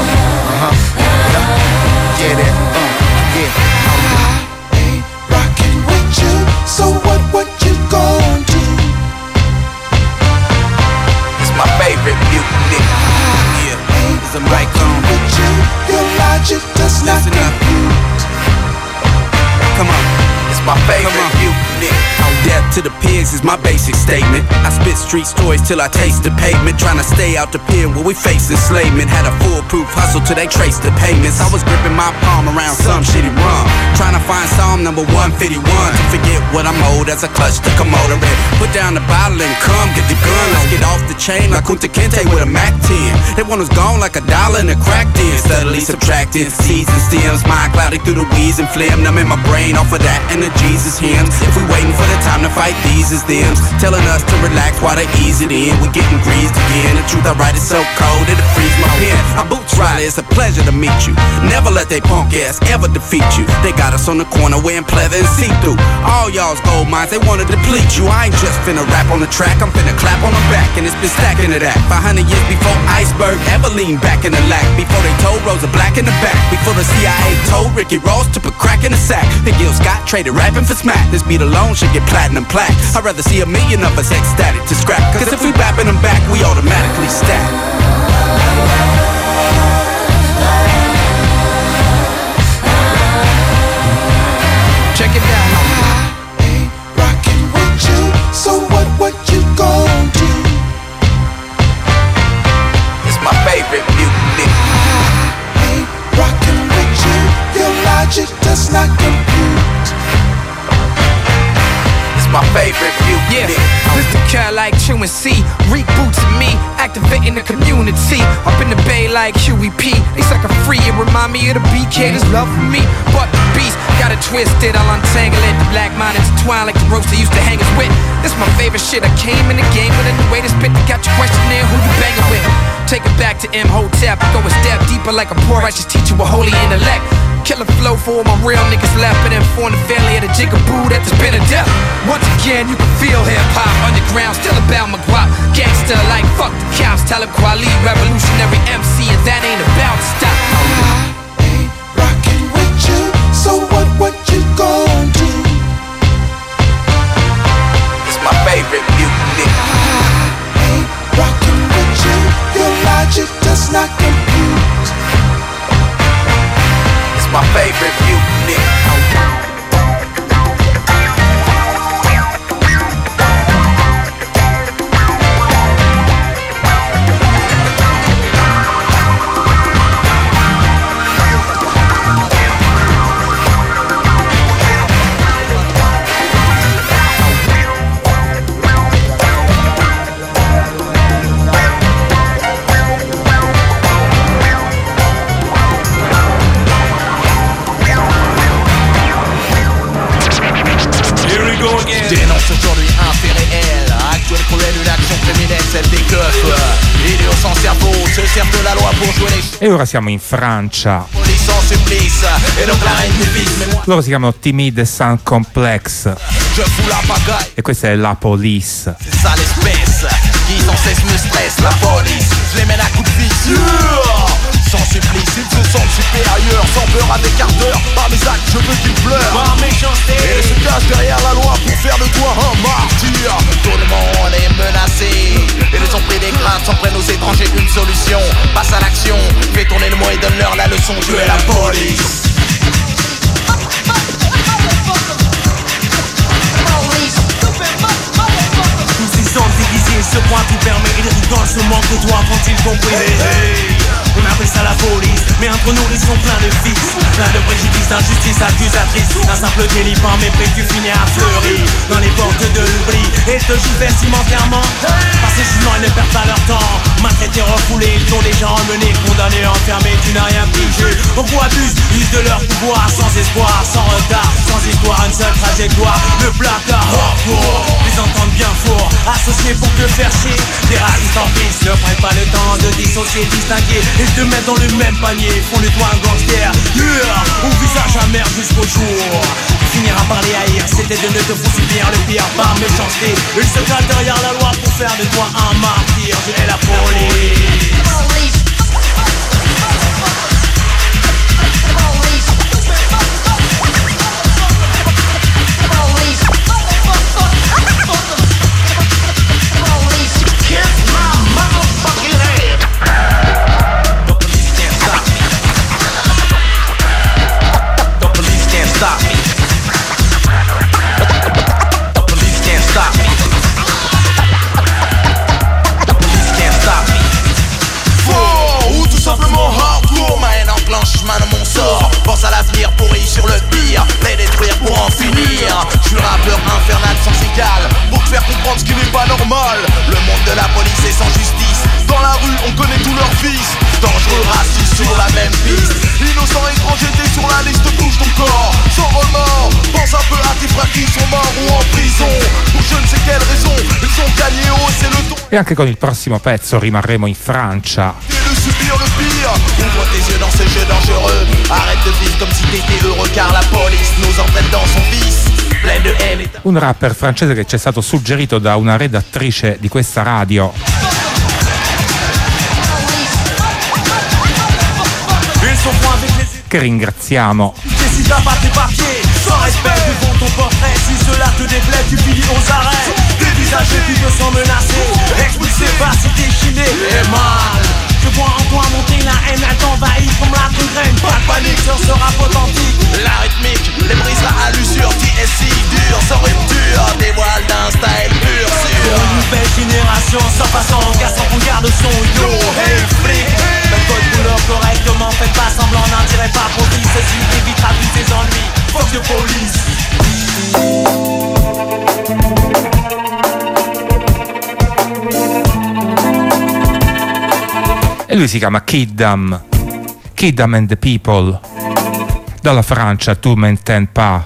Yeah, that. Yeah. I ain't rocking with you. So what you gon' do? My favorite mutiny. Yeah, it's a mic on. With you, your logic does not compute. Come on, it's my favorite mutiny. Death to the pigs is my basic statement. I spit street stories till I taste the pavement. Trying to stay out the pen where we face enslavement. Had a foolproof hustle till they traced the payments. I was gripping my palm around some shitty rum. Trying to find Psalm number 151. To forget what I'm owed as I clutch the Komodo red. Put down the bottle and come get the gun. Let's get off the chain like Kunta Kinte with a Mac 10. They want us gone like $1 in a crack den. Steadily subtracting seeds and stems. Mind clouded through the weeds and phlegm. Numbing my brain off of that and the Jesus hymns. If we waiting for the time to fight, these is them telling us to relax while they ease it in. We're getting greased again. The truth I write is so cold it'll freeze my pen. My boots rider, it's a pleasure to meet you. Never let they punk ass ever defeat you. They got us on the corner wearing pleather and see-through. All y'all's gold mines, they wanna deplete you. I ain't just finna rap on the track, I'm finna clap on the back. And it's been stacking to that 500 years before Iceberg ever leaned back in the lack. Before they told Rosa Black in the back. Before the CIA told Ricky Ross to put crack in the sack. And Gil Scott traded rapping for smack. This beat alone should get platinum plaques. I'd rather see 1 million of us ecstatic to scrap. Cause if we bapping them back, we automatically stack. Check it out. I ain't rocking with you. So what you gon' do? It's my favorite mutiny. I ain't rocking with you. Your logic does not compute. My favorite mutiny. Yeah, this the cat like chewing C. Reek boots and me, activating the community. Up in the bay like Huey P. They sucker free, it remind me of the BK. There's love for me, but the beast got it twisted. I'll untangle it. The black mind intertwined like the ropes they used to hang us with. This my favorite shit. I came in the game with a new way to spit. They got your question there, who you banging with? Take it back to Imhotep. Go a step deeper like a poor righteous teacher with holy intellect. Killer flow for all my real niggas left, but inform the family of the jigaboo that there's been a death. Once again, you can feel hip-hop underground, still about my guap. Gangsta like fuck the cops, Talib Kweli, revolutionary MC, and that ain't about to stop. I ain't rocking with you, so what you gon' do? It's my favorite mutiny. I ain't rocking with you, your logic does not compute. My favorite mutiny. sert de la loi pour jouer les E ora siamo in Francia. police en supplice. Et donc la reine du vice, mais moi Loro si chiamano Timide Sans Complexe. je fous la pagaille. E questa è la Police. C'est ça l'espèce qui sans cesse me stresse. La police, je les mène à coups de vis. Sans supplice, ils se sentent supérieurs. Sans peur avec ardeur, par mes actes je veux qu'ils pleurent. Par méchanceté, et ils se cachent derrière la loi pour faire de toi un martyr. Tout le monde est menacé, et ils ont pris des craintes, s'en prennent aux étrangers une solution. Passe à l'action, fais tourner le mot et donne-leur la leçon. Tu es la police. Tous ces hommes déguisés se croient tout permet. Ils rigolent, se manquent de toi quand ils comprennent. Hey, on appelle ça la police, mais entre nous ils sont pleins de vices, plein de préjudices, d'injustices accusatrices. Un simple délit par mépris, tu finis à fleurir dans les portes de l'oubli. Et te jouent cimentairement. Par ces jugements ils ne perdent pas leur temps. Maltraités, refoulés, ils t'ont déjà emmené, condamné, enfermé, tu n'as rien pigé. Beaucoup abusent, usent de leur pouvoir, sans espoir, sans retard, sans histoire, une seule trajectoire. Le placard hors-cours, les entendent bien fort, associés pour te faire chier. Des racistes en piste ne prennent pas le temps de dissocier, distinguer. Ils te mettent dans le même panier, font de toi un gangster. Au visage amer jusqu'au jour tu finiras par les haïr. C'était de ne te font subir le pire par méchanceté. Ils se cachent derrière la loi pour faire de toi un martyr. Tu es la police. Pense à l'avenir pour réussir le pire, les détruire pour en finir. Je suis le rappeur infernal sans égal, pour te faire comprendre ce qui n'est pas normal. Le monde de la police est sans justice. Dans la rue on connaît tous leurs vices. Dangereux, raciste sur la même piste. Innocent étranger, t'es sur la liste, bouge ton corps sans remords. Pense un peu à tes frères qui sont morts ou en prison, pour je ne sais quelle raison. Ils sont gagnés haut, c'est le ton. E anche con il prossimo pezzo rimarremo in Francia. De subir le pire, ouvre tes yeux dans ce jeu dangereux. Arrête de vivre comme si t'étais heureux, car la police nous entraîne dans son vice. Plein de haine. Un rapper francese che ci è stato suggerito da una redattrice di questa radio, che ringraziamo. Décide pas tes papiers, sans respect devant ton portrait. Si cela te déplaît, tu finis aux arrêts. Dévisagé, tu te sens menacé, expulsé, pas si t'es chiné et mal. Je vois en toi monter la haine, elle t'envahit comme la gangrène. Pas de panique sur ce rap authentique. La rythmique les brisera à l'usure. TSI dur, sans rupture, dévoile d'un style pur sûr. Pour une nouvelle génération, sans façon, en cassant ton garde son yo. Hey flic, faites votre boulot correctement, faites pas semblant, n'en tirez pas profit. Ceci évitera tous tes ennuis. Fuck the police. E lui si chiama Kiddam and the People, dalla Francia, Tu m'entends pas.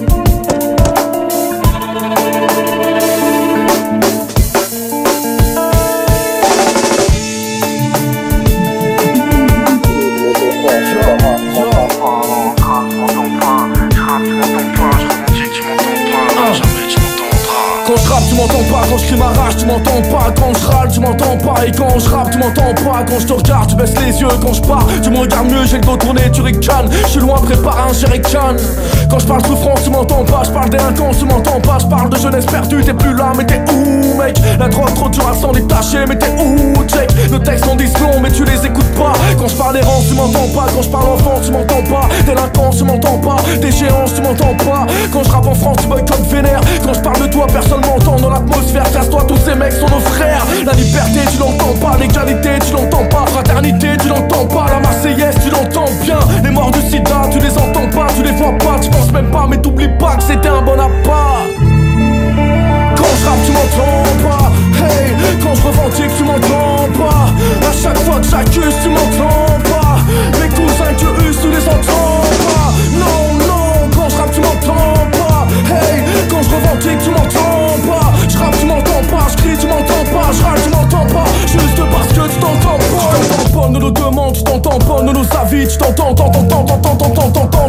Quand je rappe tu m'entends pas, quand je crie ma rage tu m'entends pas, quand je râle tu m'entends pas, et quand je rappe tu m'entends pas, quand je te regarde tu baisses les yeux, quand je pars tu me regardes mieux, j'ai le dos tourné, tu ricanes, je suis loin, prépare un jerrycan. Quand je parle souffrance tu m'entends pas, je parle délinquance tu m'entends pas, je parle de jeunesse perdue, t'es plus là mais t'es où mec? La drogue trop dure à s'en détacher mais t'es où check? Nos textes sont disclons mais tu les écoutes pas, quand je parle errance tu m'entends pas, quand je parle enfance tu m'entends pas, délinquance tu m'entends pas, déchéance tu m'entends pas, quand je rappe en France tu boycottes vénère, quand je parle de toi personne m'entend dans l'atmosphère, casse-toi, tous ces mecs sont nos frères. La liberté tu l'entends pas, l'égalité tu l'entends pas, fraternité tu l'entends pas, la Marseillaise tu l'entends bien, les morts du sida tu les entends pas, tu les vois pas, tu penses même pas mais t'oublies pas que c'était un bon appât. Quand je rappe tu m'entends pas, hey, quand je revendique tu m'entends pas, à chaque fois que j'accuse tu m'entends pas, mes cousins que usent tu les entends pas, non, non, quand je rappe tu m'entends pas, hey, quand je revendique tu m'entends pas, je rappe tu m'entends pas, je crie tu m'entends pas, je râle tu m'entends pas, juste parce que tu t'entends pas.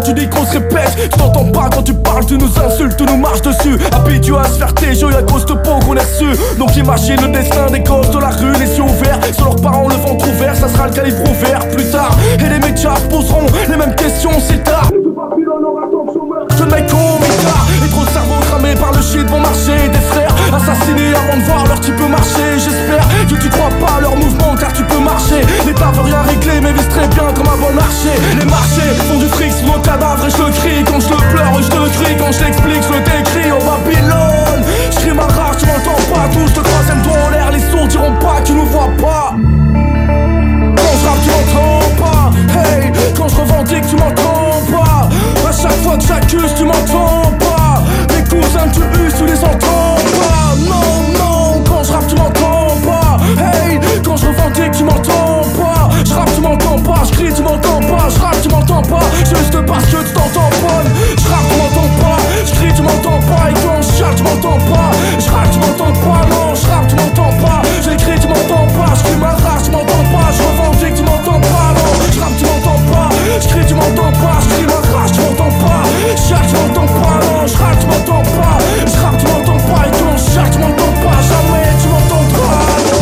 tu dis qu'on se répète. Tu t'entends pas quand tu parles, tu nous insultes, tu nous marches dessus. Habitué à se faire tes jeux à cause de peau qu'on est reçu. Donc imagine le destin des gosses de la rue, les yeux ouverts sur leurs parents, le ventre ouvert, ça sera le calibre ouvert plus tard. Et les médias poseront les mêmes questions, c'est tard. Je mec au mitard. Et trop de cerveaux cramés par le shit vont marcher. Des frères assassinés avant de voir leur type marcher. J'espère que tu crois pas à leur mouvement car tu peux marcher. L'État veut rien régler mais vise très bien comme un bon marché. Les marchés font du fric sur nos cadavres et je le crie. Quand je le pleure je le crie, quand je l'explique je le décris. Oh Babylone, je crie ma rage, tu m'entends pas. Touche le troisième doigt en l'air, les sourds diront pas que tu nous vois pas. Quand je rappe tu m'entends pas. Hey, quand je revendique tu m'entends pas. À chaque fois que j'accuse tu m'entends pas. Mes cousins tu uses tu les entends pas. Non, non, quand je rappe tu m'entends pas. Hey, quand je revendique tu m'entends pas. Je rappe tu m'entends pas, je crie tu m'entends pas. Je rappe tu m'entends pas, juste parce que tu t'entends pas. Je rappe tu m'entends pas, je crie tu m'entends pas. Et quand je chante tu m'entends pas. Je rappe tu m'entends pas, non, je rappe tu m'entends pas. J'écris tu m'entends pas, je crie ma rage tu m'entends pas. Je revendique tu m'entends pas, non, je rappe tu m'entends pas. Je crie tu m'entends pas, je crie ma rage tu m'entends pas. Je chante tu m'entends pas, non, je rappe tu m'entends pas. Je rappe tu m'entends pas, et quand je chante tu m'entends pas. Jamais tu m'entendras, non.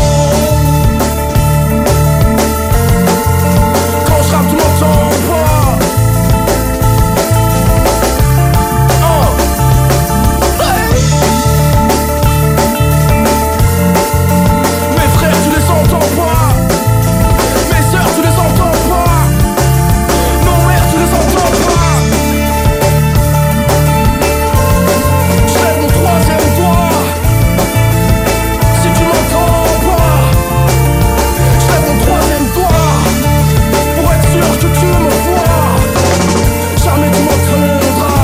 Quand je rappe tu m'entends pas. Mes frères tu les entends pas. Mes sœurs tu les entends pas. Nos mères tu les entends pas. Je lève mon troisième doigt. Si tu m'entends pas, je lève mon troisième doigt. Pour être sûr que tu me vois. Jamais tu m'entendras.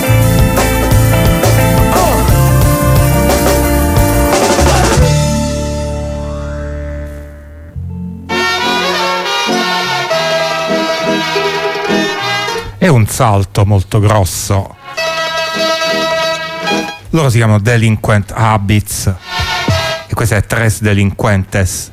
È un salto molto grosso. Loro si chiamano Delinquent Habits e questa è Tres Delinquentes.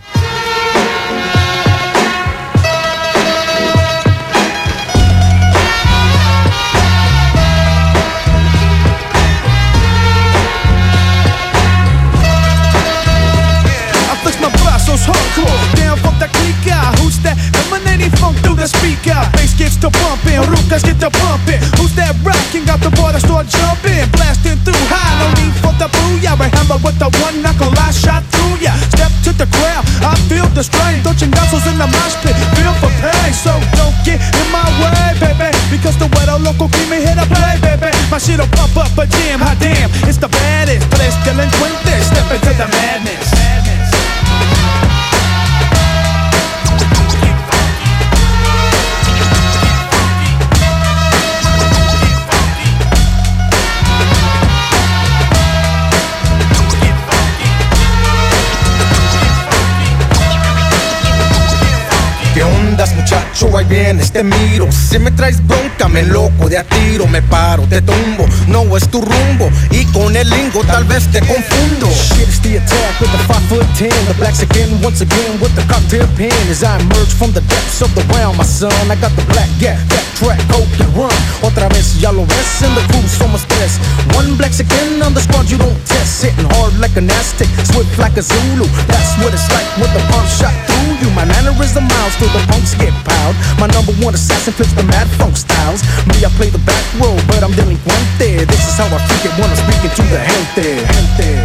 I flex my brazos hardcore, down from the clica. Who's that emanating funk through the speaker? Bass gets to bumping, rucas get to pumping. Who's that rocking out the bar to start jumping? Blasting through high, no need for the booyah. I hammer with the one knuckle, I shot through ya. Step to the crowd, I feel the strain. Don't chingazos in the mosh pit, feel for pain. So don't get in my way, baby, because the weather local keep me here to play, baby. My shit'll pump up a jam, hot damn, it's the baddest. Tres delinquentes, step into the madness. ¿Qué ondas, muchacho? Ahí vienes, te miro. Si me traes bronca, me loco de a tiro. Me paro, te tumbo, no es tu rumbo. Y con el lingo tal vez te confundo. Shit, it's the attack with the 5'10". The blacks again, once again with the cocktail pen. As I emerge from the depths of the realm, my son, I got the black gap, backtrack, hope and run. Otra vez, ya lo ves, in the crew somos tres. One blacks again on the squad, you don't test. Hitting hard like an Aztec, swift like a Zulu. That's what it's like with the pump shot through you. My mannerism miles till the punks get piled. My number one assassin flips the mad funk styles. Me, I play the back row, but I'm delinquente. This is how I freak it when I'm speaking to the gente.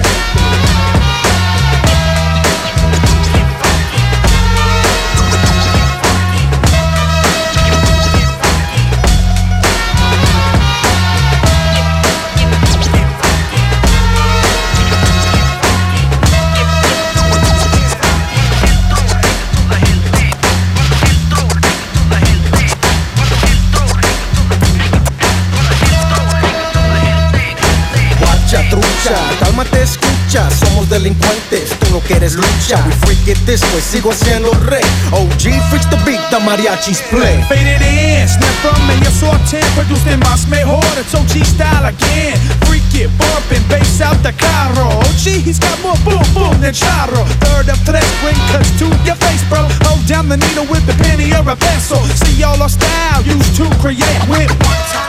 Cálmate, escucha, somos delincuentes, tú no quieres lucha. We freak it this way, sigo siendo rey. OG freaks the beat, the mariachis play. Faded in, snap from el sorten, produced en más mejor. It's OG style again. Freak it, bumping, bass out the carro. OG, he's got more boom boom than charro. Third of tres, bring cuts to your face, bro. Hold down the needle with the penny or a pencil. See all our style used to create with one time.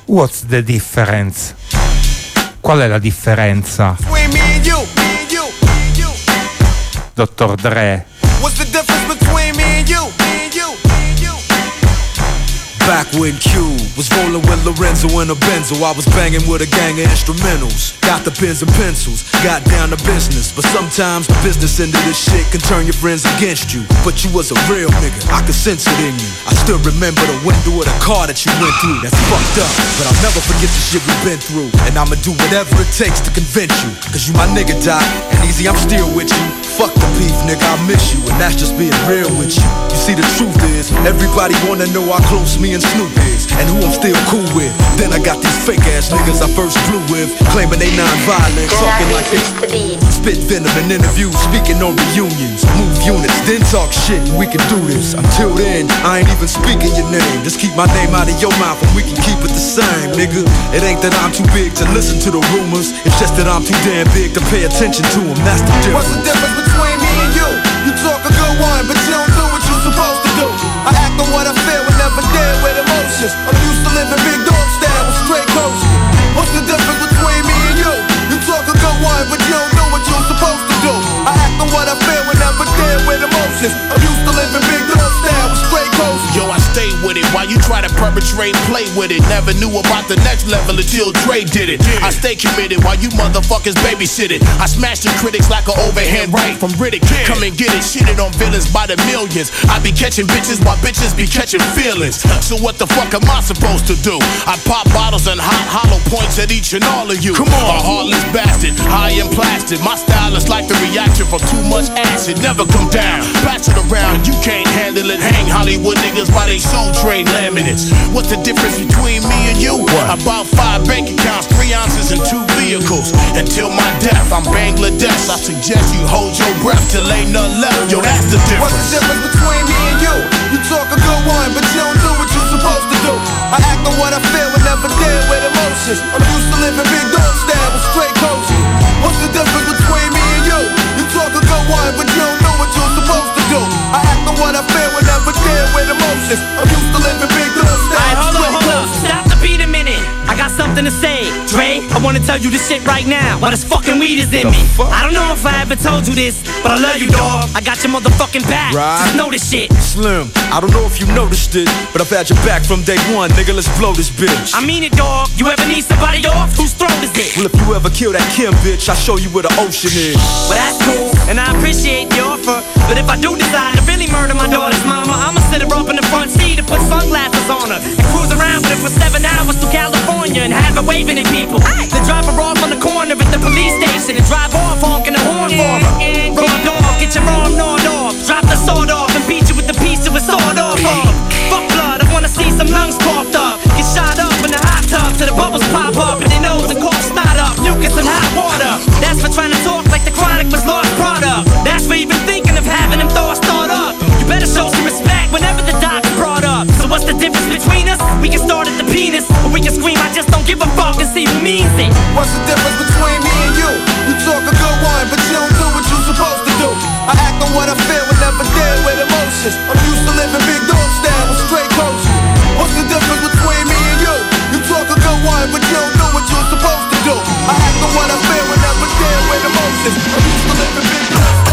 What's the difference? Qual è la differenza? Dr. Dre. What's the difference between me and you? Back when Q was rolling with Lorenzo in a Benzo, I was banging with a gang of instrumentals. Got the pens and pencils, got down to business. But sometimes the business end of this shit can turn your friends against you. But you was a real nigga, I could sense it in you. I still remember the window of the car that you went through. That's fucked up, but I'll never forget the shit we've been through. And I'ma do whatever it takes to convince you. Cause you my nigga, Doc, and easy, I'm still with you. Fuck the beef, nigga, I miss you. And that's just being real with you. You see, the truth is, everybody wanna know how close me and Snoop is, and who I'm still cool with. Then I got these fake ass niggas I first flew with, claiming they non-violent, talking like they spit venom in interviews, speaking on reunions, move units, then talk shit. We can do this. Until then, I ain't even speaking your name. Just keep my name out of your mouth, and we can keep it the same, nigga. It ain't that I'm too big to listen to the rumors. It's just that I'm too damn big to pay attention to them. That's the difference. What's the difference between me and you? You talk a good one, but you don't do what you're supposed to do. I act on what I feel and never deal with emotions. I'm used to living big dog style with straight coasting. What's the difference between me and you? You talk a good one, but you don't do what you're supposed to do. I act on what I feel and never deal with emotions. I'm used to living big dog style with straight coasting. Yo, I stay with it while you try to perpetrate, play with it. Never knew about the next level until Dre did it. I stay committed while you motherfuckers babysit it. I smash the critics like an overhand right from Riddick. Come and get it, shitted on villains by the millions. I be catching bitches while bitches be catching feelings. So what the fuck am I supposed to do? I pop bottles and hot hollow points at each and all of you. Come on, a heartless bastard, high and plastic. My style is like the reaction from too much acid. Never come down, pass it around, you can't handle it. Hang Hollywood niggas by they soul train laminates. What's the difference between me and you? What? About 5 bank accounts, 3 ounces and 2 vehicles. Until my death, I'm Bangladesh. I suggest you hold your breath till ain't none left. Yo, that's the difference. What's the difference between me and you? You talk a good one, but you don't do what you're supposed to do. I act on what I feel and never deal with emotions. I'm used to living big dog style with straight coasting. What's the difference between me and you? You talk a good one, but you don't do what you're supposed to do. I act on what I feel and never deal with emotions. I'm used to living big dog style. Alright, hold up. Stop the beat a minute. I got something to say. Dre, I wanna tell you this shit right now. While this fucking weed is in me. I don't know if I ever told you this, but I love you, dog. I got your motherfucking back. Right. Just know this shit. Slim, I don't know if you noticed it, but I've had your back from day one, nigga. Let's blow this bitch. I mean it, dog. You ever need somebody off? Whose throat is it? Well, if you ever kill that Kim bitch, I'll show you where the ocean is. Well, that's cool, and I appreciate the offer. But if I do decide to really murder my daughter's mama, I'ma sit her up in the front seat and put sunglasses on her and cruise around with her for 7 hours to California and have her waving at people. Then drop her off on the corner at the police station and drive off honking the horn for her. Raw dog, get your arm gnawed off. Drop the sword off and beat you with the piece of a sword off of. Fuck blood, I wanna see some lungs coughed up. Get shot up in the hot tub till the bubbles pop up and their nose and cough snot up. Mucus and hot water. That's for trying to talk like the Chronic was lost product. That's for even thinking of having them thoughts start up. You better show some respect whenever the doc's brought up. So what's the difference between us? We can start at the penis, or we can scream I just don't give a fuck and see who means it. What's the difference between me and you? You talk a good one, but you don't do what you're supposed to do. I act on what I feel and never deal with emotions. I'm used to living big dog style with straight coasting. What's the difference between me and you? You talk a good one, but you don't do what you're supposed to do. I act on what I feel and never deal with emotions. I'm used to living big dog style.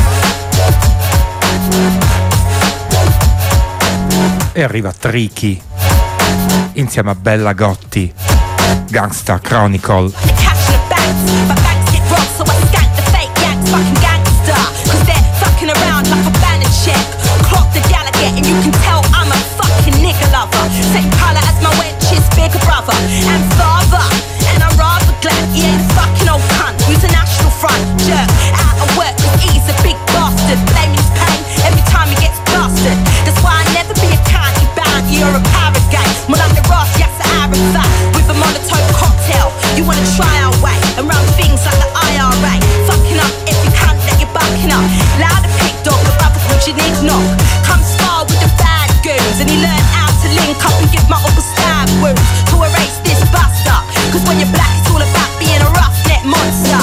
E arriva Tricky insieme a Bella Gotti, Gangsta Chronicle. But banks get robbed, so I skank the fake yanks, fucking gangster. Cause they're fucking around like a banner check. Clock the gal I get and you can tell I'm a fucking nigga lover. Same colour as my wench's bigger brother and father. And I'm rather glad he ain't a fucking old cunt who's a national front jerk. Out of work cause he's a big bastard. Blaming his pain every time he gets blasted. That's why I never be a county bounty or a paragate. More like the Ross, yes, Arafat with a monotone cocktail. You wanna try our way around things like the IRA. Fucking up every cunt that you're bucking up. Louder pig dog, the brother called you need knock. Come spar with the bad goons, and he learned how to link up and give multiple stab wounds to erase this buster. Cause when you're black, it's all about being a roughneck monster.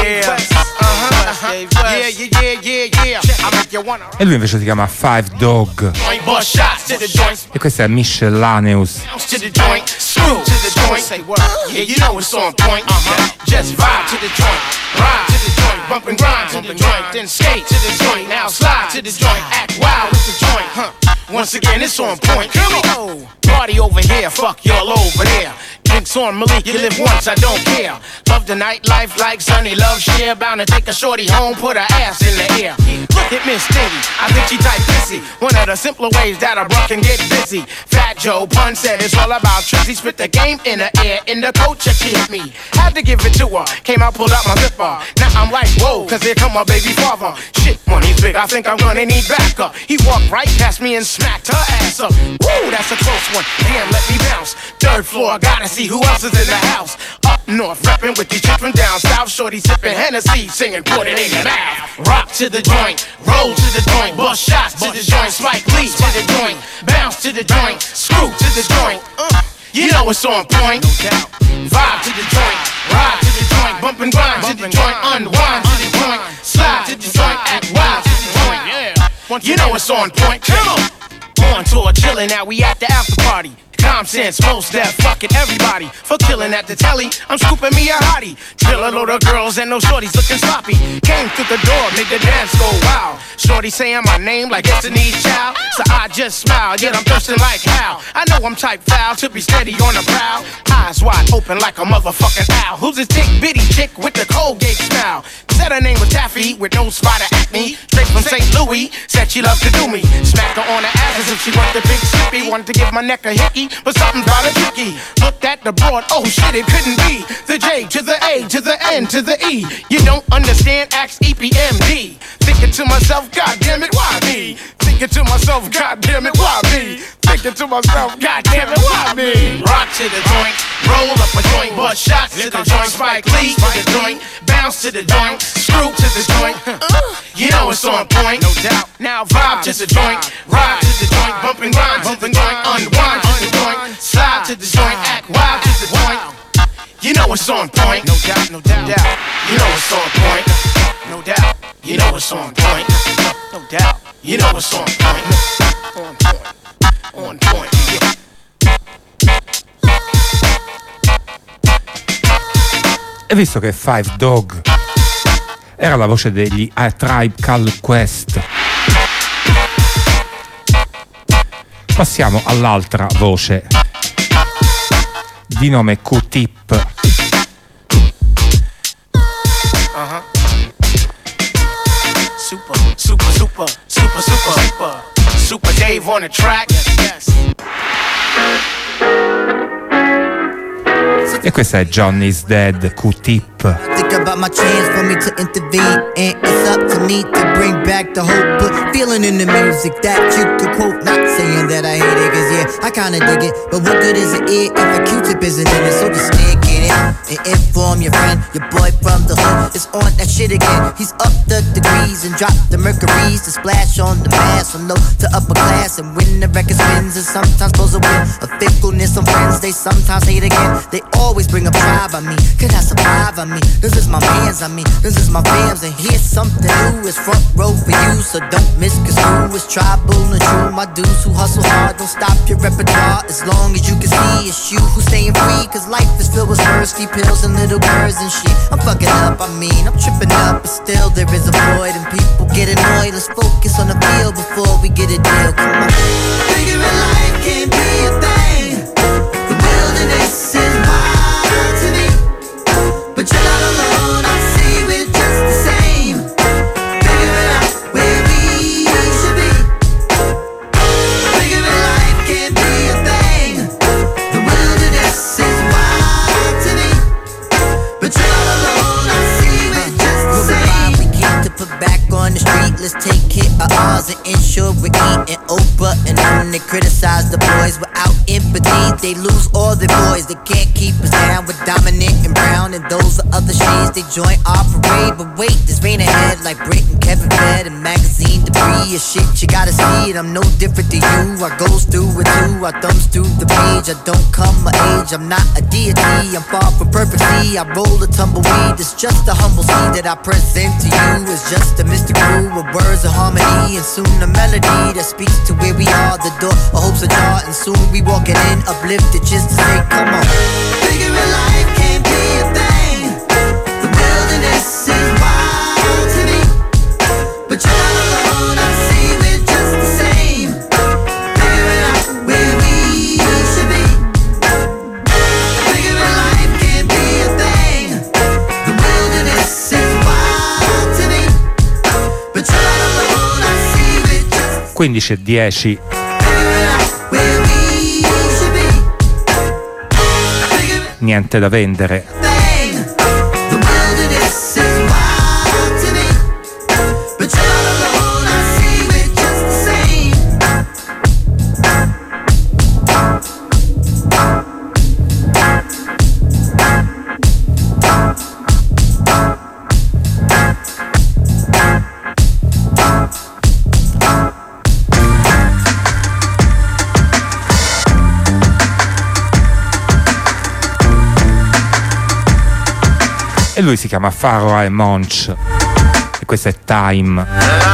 E lui invece si chiama Five Dog. E questo è Miscellaneous. Just vibe to the joint, ride to the joint, bump and grind to the joint, then skate to the joint, now slide to the joint, act wild with the joint, Once again, it's on point. Here we go. Party over here, fuck y'all over there. Drinks on Malik, you live once, I don't care. Love the nightlife like Sunny Love Share. Bound to take a shorty home, put her ass in the air. Look at Miss Stingy, I think she type pissy. One of the simpler ways that a bruh can get busy. Fat Joe Pun said it's all about tricks. He spit the game in the air, in the coach she hit me. Had to give it to her, came out, pulled out my zipper. Now I'm like, whoa, cause here come my baby father. Shit, money's big, I think I'm gonna need backup. He walked right past me and smacked her ass up. Woo, that's a close one, damn, let me bounce. Third floor, gotta see who else is in the house. Up north, reppin' with these chicks from down south. Shorty sippin' Hennessy, singing, put it in your mouth. Rock to the joint, roll to the joint, bust shots to the joint, Spike Lee to the joint, bounce to the joint, screw to the joint. You know it's on point. Vibe to the joint, ride to the joint, bump and grind to the joint, unwind to the joint, slide to the joint, act wild to the joint. You know it's on point. Come on. On tour, chillin', now we at the after party. Common sense, most deaf, fucking everybody. For killing at the telly, I'm scooping me a hottie. Drill a load of girls and no shorties looking sloppy. Came through the door, made the dance go wild. Shorty saying my name like Destiny's Child. So I just smile, yet I'm thirsting like how. I know I'm type foul to be steady on the prowl. Eyes wide open like a motherfucking owl. Who's this thick bitty chick with the Colgate smile? Said her name was Taffy with no spot of acne. Straight from St. Louis, said she loved to do me. Smacked her on the ass as if she was the big slippy. Wanted to give my neck a hickey, but something's about a tricky. Looked at the broad, oh shit, it couldn't be. The J to the A to the N to the E. You don't understand, ask EPMD. Thinking to myself, God damn it, why me? Thinking to myself, God damn it, why me? Thinking to myself, God damn it, why me? Rock to the joint, roll up a joint, bust shots to the joint, Spike Lee to the joint, bounce to the joint, screw to the joint. You know it's on point, no doubt. Now vibe to the joint, ride to the joint, bump and grind to the joint, unwind to the joint, slide to the joint, act wild to the joint. You know it's on point, no doubt, no doubt. You know it's on point, no doubt. You know it's on point, no doubt. You know it's on point, on point, on point. Yeah. E visto che Five Dog era la voce degli A Tribe Called Quest, passiamo all'altra voce di nome Q-Tip. Super Dave on the track. Yes. E questa è Johnny's Dead, Q-Tip. Think about my chance for me to intervene, and it's up to me to bring back the hope. Put feeling in the music that you could quote. Not saying that I hate it, cause yeah, I kinda dig it. But what good is it if a Q-tip isn't in it? So just stick in it and inform your friend. Your boy from the hood is on that shit again. He's up the degrees and dropped the mercuries to splash on the mass from low to upper class. And when the record spins, it sometimes blows away. A fickleness of friends, they sometimes hate again. They always bring a tribe on me, could I survive on me? This is my mans on me, this is my fams. And here's something new, it's front row for you. So don't misconstrue, it's tribal and true. My dudes who hustle hard, don't stop your repertoire. As long as you can see, it's you who's staying free. Cause life is filled with thirsty pills and little birds and shit. I'm fucking up, I mean, I'm tripping up. But still there is a void and people get annoyed. Let's focus on the field before we get a deal, come on. Figuring life can be a thing. The wilderness is wild to me. But you're not alone, I see we're just the same. Figuring out where we should be. Figuring life can be a thing. The wilderness is wild to me. But you're not alone, I see we're just the same. We came to put back on the street, let's take care of ours and ensure we're and Oprah and them. They criticize the boys without empathy. They lose all their boys. They can't keep us down with Dominic and Brown and those are other shades. They join our parade, but wait, there's rain ahead like Britt and Kevin Fed and magazine debris. Your shit, you gotta see it. I'm no different to you. I goes through it too. I thumbs through the page. I don't come my age. I'm not a deity. I'm far from perfectly. I roll a tumbleweed. It's just a humble seed that I present to you. It's just a mystic brew with words of harmony and soon a melody that speaks to where we are. The door of hope's ajar and soon we walking in uplifted just to say, come on. Figuring life can't be a thing. The wilderness is wild to me, but you're not alone. I see we're just the same. Figuring out where we should be. Figuring life can't be a thing. The wilderness is wild to me, but you're not alone. I see we're just 15:10. Niente da vendere. E lui si chiama Pharoah Monch e questo è Time.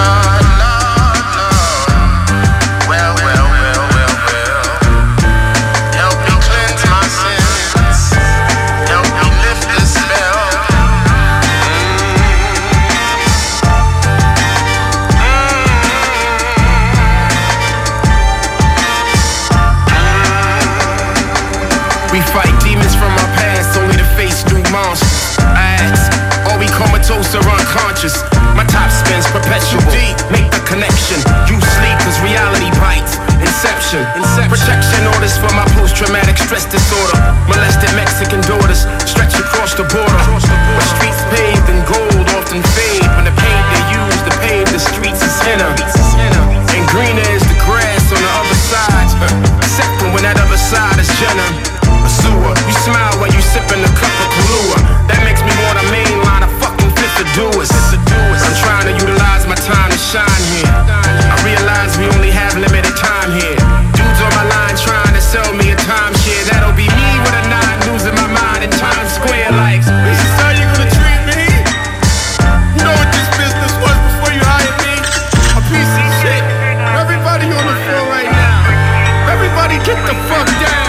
We fight demons from our past, only to face new monsters. I ask, are we comatose or unconscious? My top spins perpetual, make the connection. You sleep cause reality bites. Inception. Protection orders for my post-traumatic stress disorder. Molested Mexican daughters stretch across the border. The streets paved in gold often fade when the paint they use to pave the streets is henna. And greener is the grass on the other side, except for when that other side is Jenna. A sewer, you smile while you sipping a cup of Kahlua. That makes me want a mainline, a fucking fifth of doers. I'm trying to utilize my time to shine here. I realize we only have limited time here. Dudes on my line trying to sell me a timeshare. That'll be me with a 9 losing my mind in Times Square like, this is how you gonna treat me? You know what this business was before you hired me? A piece of shit. Everybody on the floor right now. Everybody get the fuck down.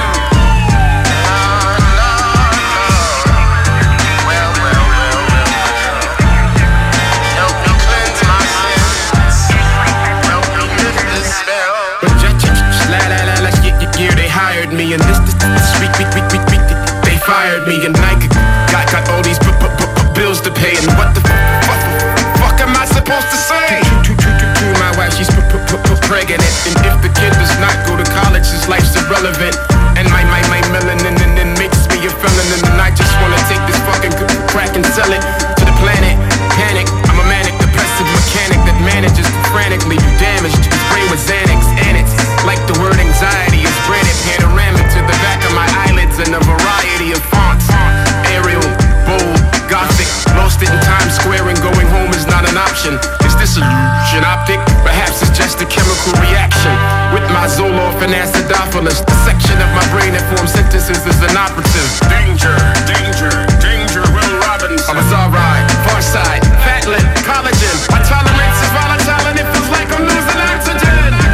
Me and this week they fired me and Nike got all these bills to pay and what the fuck am I supposed to say? My wife she's pregnant and if the kid does not go to college his life's irrelevant and my melanin and makes me a felon and I just wanna take this fucking crack and sell it to the planet. Panic, I'm a manic depressive mechanic that manages to frantically do damage to his brain with Xanax and it's like the word anxiety is branded panoramic to the back of my eyelids in a variety of fonts. Arial, bold, gothic, lost it in Times Square and going home is not an option. Is this illusion optic? Perhaps it's just a chemical reaction with my Zoloft and acidophilus. The section of my brain that forms sentences is an operative. Danger, danger, danger, Will Robinson. I'm a Zarai, far side, fat lip, collagen. My tolerance is volatile and it feels like I'm losing oxygen.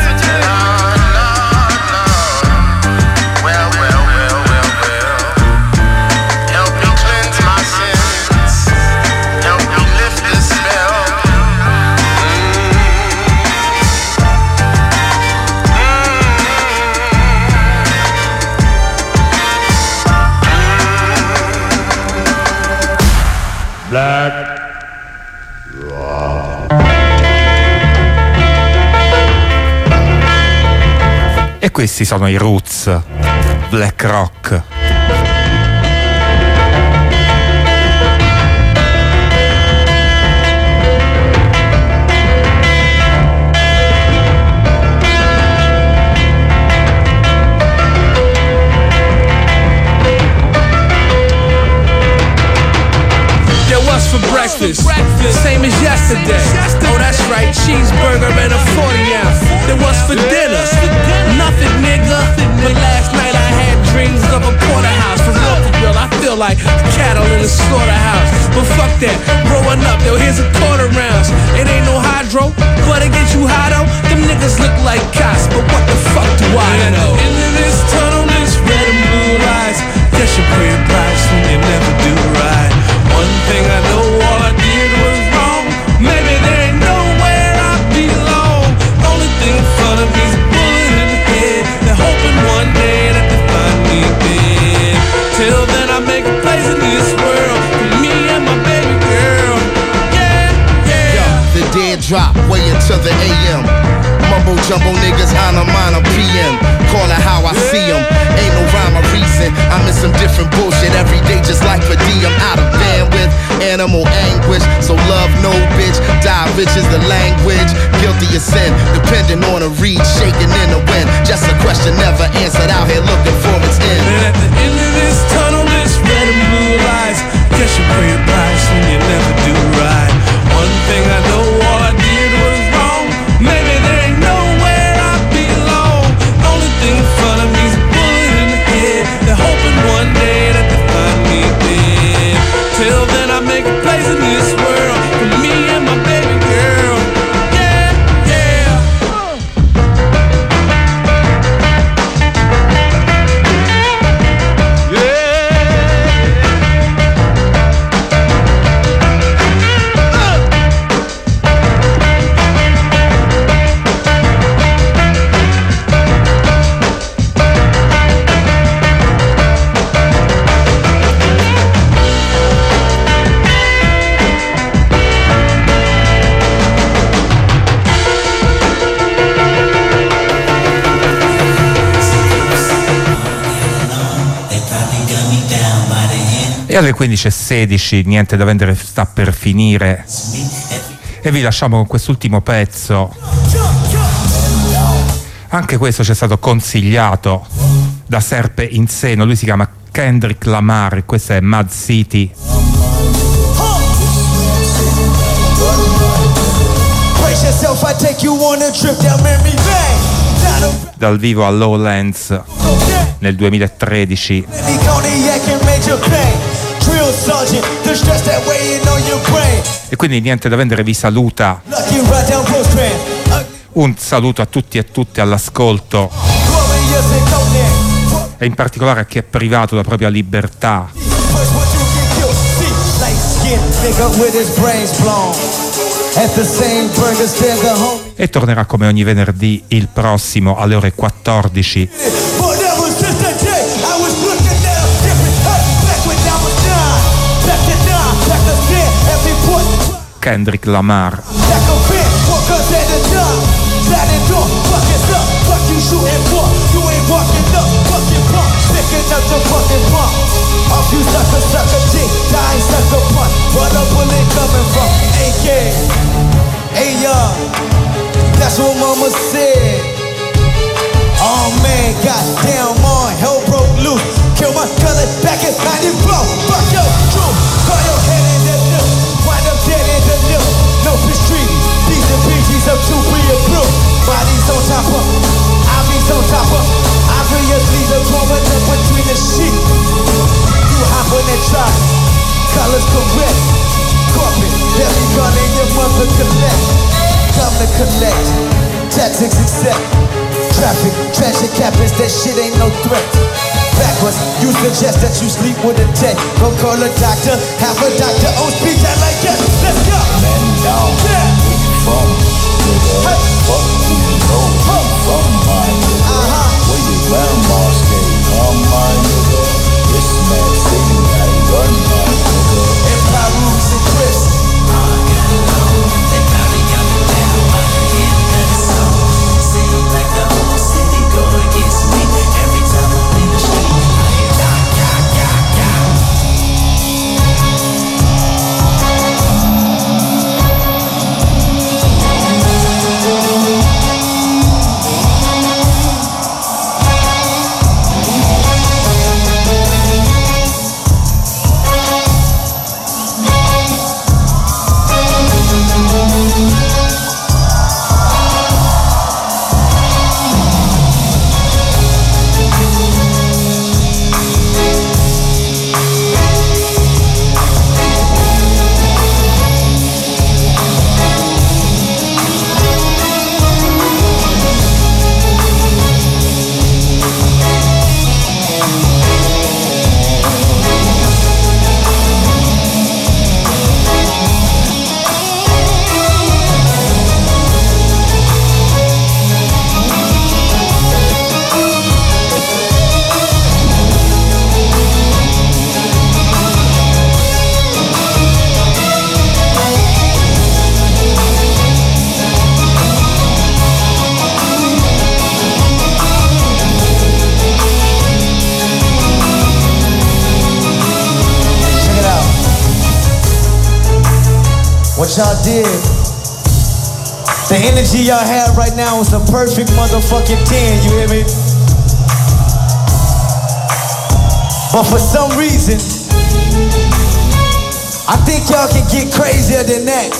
Black Rock. E questi sono i Roots, Black Rock. yesterday. Oh, that's right, cheeseburger and a 40 ounce. Then what's for dinner? Nothing, nigga. But last night I had dreams of a porterhouse. From Rockville, I feel like cattle in a slaughterhouse. But fuck that, growing up, yo, here's a quarter rounds. It ain't no hydro, but it get you high though. Them niggas look like cops, but what the fuck do I know? At the end of this tunnel, this red and blue lights. Guess you pay a price when you never do right. One thing I know, all I did was wrong. Maybe there ain't nowhere I belong. Only thing in front of me's a bullet in the head. They're hoping one day that they find me dead. Till then I make a place in this world for me and my baby girl. Yeah, yeah. Yo, the dead drop way into the AM. Mumbo jumbo niggas on a minor PM. Call it how I see them. Ain't no rhyme or reason. I'm in some different bullshit every day, just like per diem. Out of bandwidth, animal anguish. So love no bitch, die rich is the language. Guilty of sin, depending on a reed shaking in the wind. Just a question never answered, out here looking for its end. And at the end of this tunnel, this red and blue lights. Guess you pay a price when you never do right. One thing I know, all I did was wrong. Maybe there ain't nowhere I belong. Only thing in front of me's a bullet in the head. They're hoping one day that they find me dead. Till then I make a place in this world for me and my baby girl. Yeah, yeah. E alle 15:16 Niente da vendere sta per finire e vi lasciamo con quest'ultimo pezzo. Anche questo ci è stato consigliato da Serpe in Seno, lui si chiama Kendrick Lamar, questa è Mad City. Dal vivo a Lowlands nel 2013. E quindi Niente da vendere vi saluta. Un saluto a tutti e tutte all'ascolto e in particolare a chi è privato della propria libertà. E tornerà come ogni venerdì il prossimo alle ore 14. Kendrick Lamar. That's what mama said. Oh man, goddamn on, hell broke loose. Kill my color back at 94. Fuck your truth. Call your head in the news. Wind up dead in the news. No fish treaty. These and BG's up to be approved. Bodies on top of, Ivy's on top of. Obviously the growing up between the sheep. You hop on that truck. Colors correct. Corporate. Every gun in your mother collect. Come to collect, tactics accept. Traffic, tragic happens, that shit ain't no threat. Backwards, you suggest that you sleep with a tech. Go call a doctor, have a doctor on speed that like yes. Let's go. Man down, yeah. Where you from, nigga? Hey. Fuck who you know, where you from, my nigga? Where your grandma stay, my nigga? This man city, I run, my nigga. Empire Roots and Chris. what y'all did. The energy y'all have right now is the perfect motherfucking 10, you hear me? But for some reason, I think y'all can get crazier than that.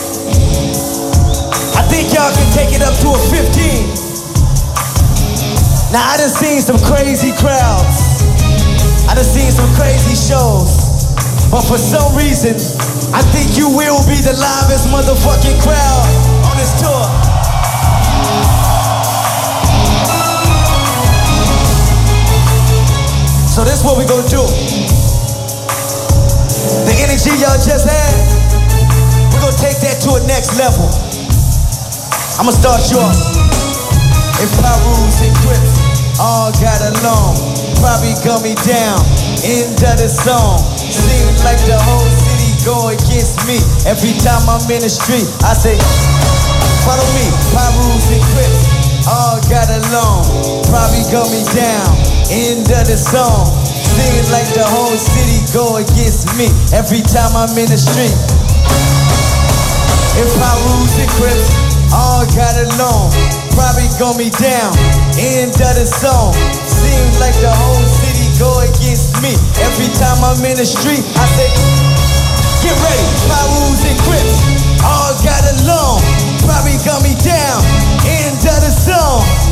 I think y'all can take it up to a 15. Now I done seen some crazy crowds. I done seen some crazy shows. But for some reason, I think you will be the livest motherfucking crowd on this tour. So this is what we gonna do. The energy y'all just had, we're gonna take that to a next level. I'ma start you off. If Pyrus and Crips all got along, probably gun me down, end of the song. Seems like the whole city go against me. Every time I'm in the street, I say, follow me. Pyrus and Crips all got along, probably gun me down, end of the song. Seems like the whole city go against me. Every time I'm in the street. If Pyrus and Crips all got along, probably gun me down, end of the song. Seems like the whole city go against me. Every time I'm in the street, I say, get ready. Pyrus and Crips all got along, probably gun me down, end of the song.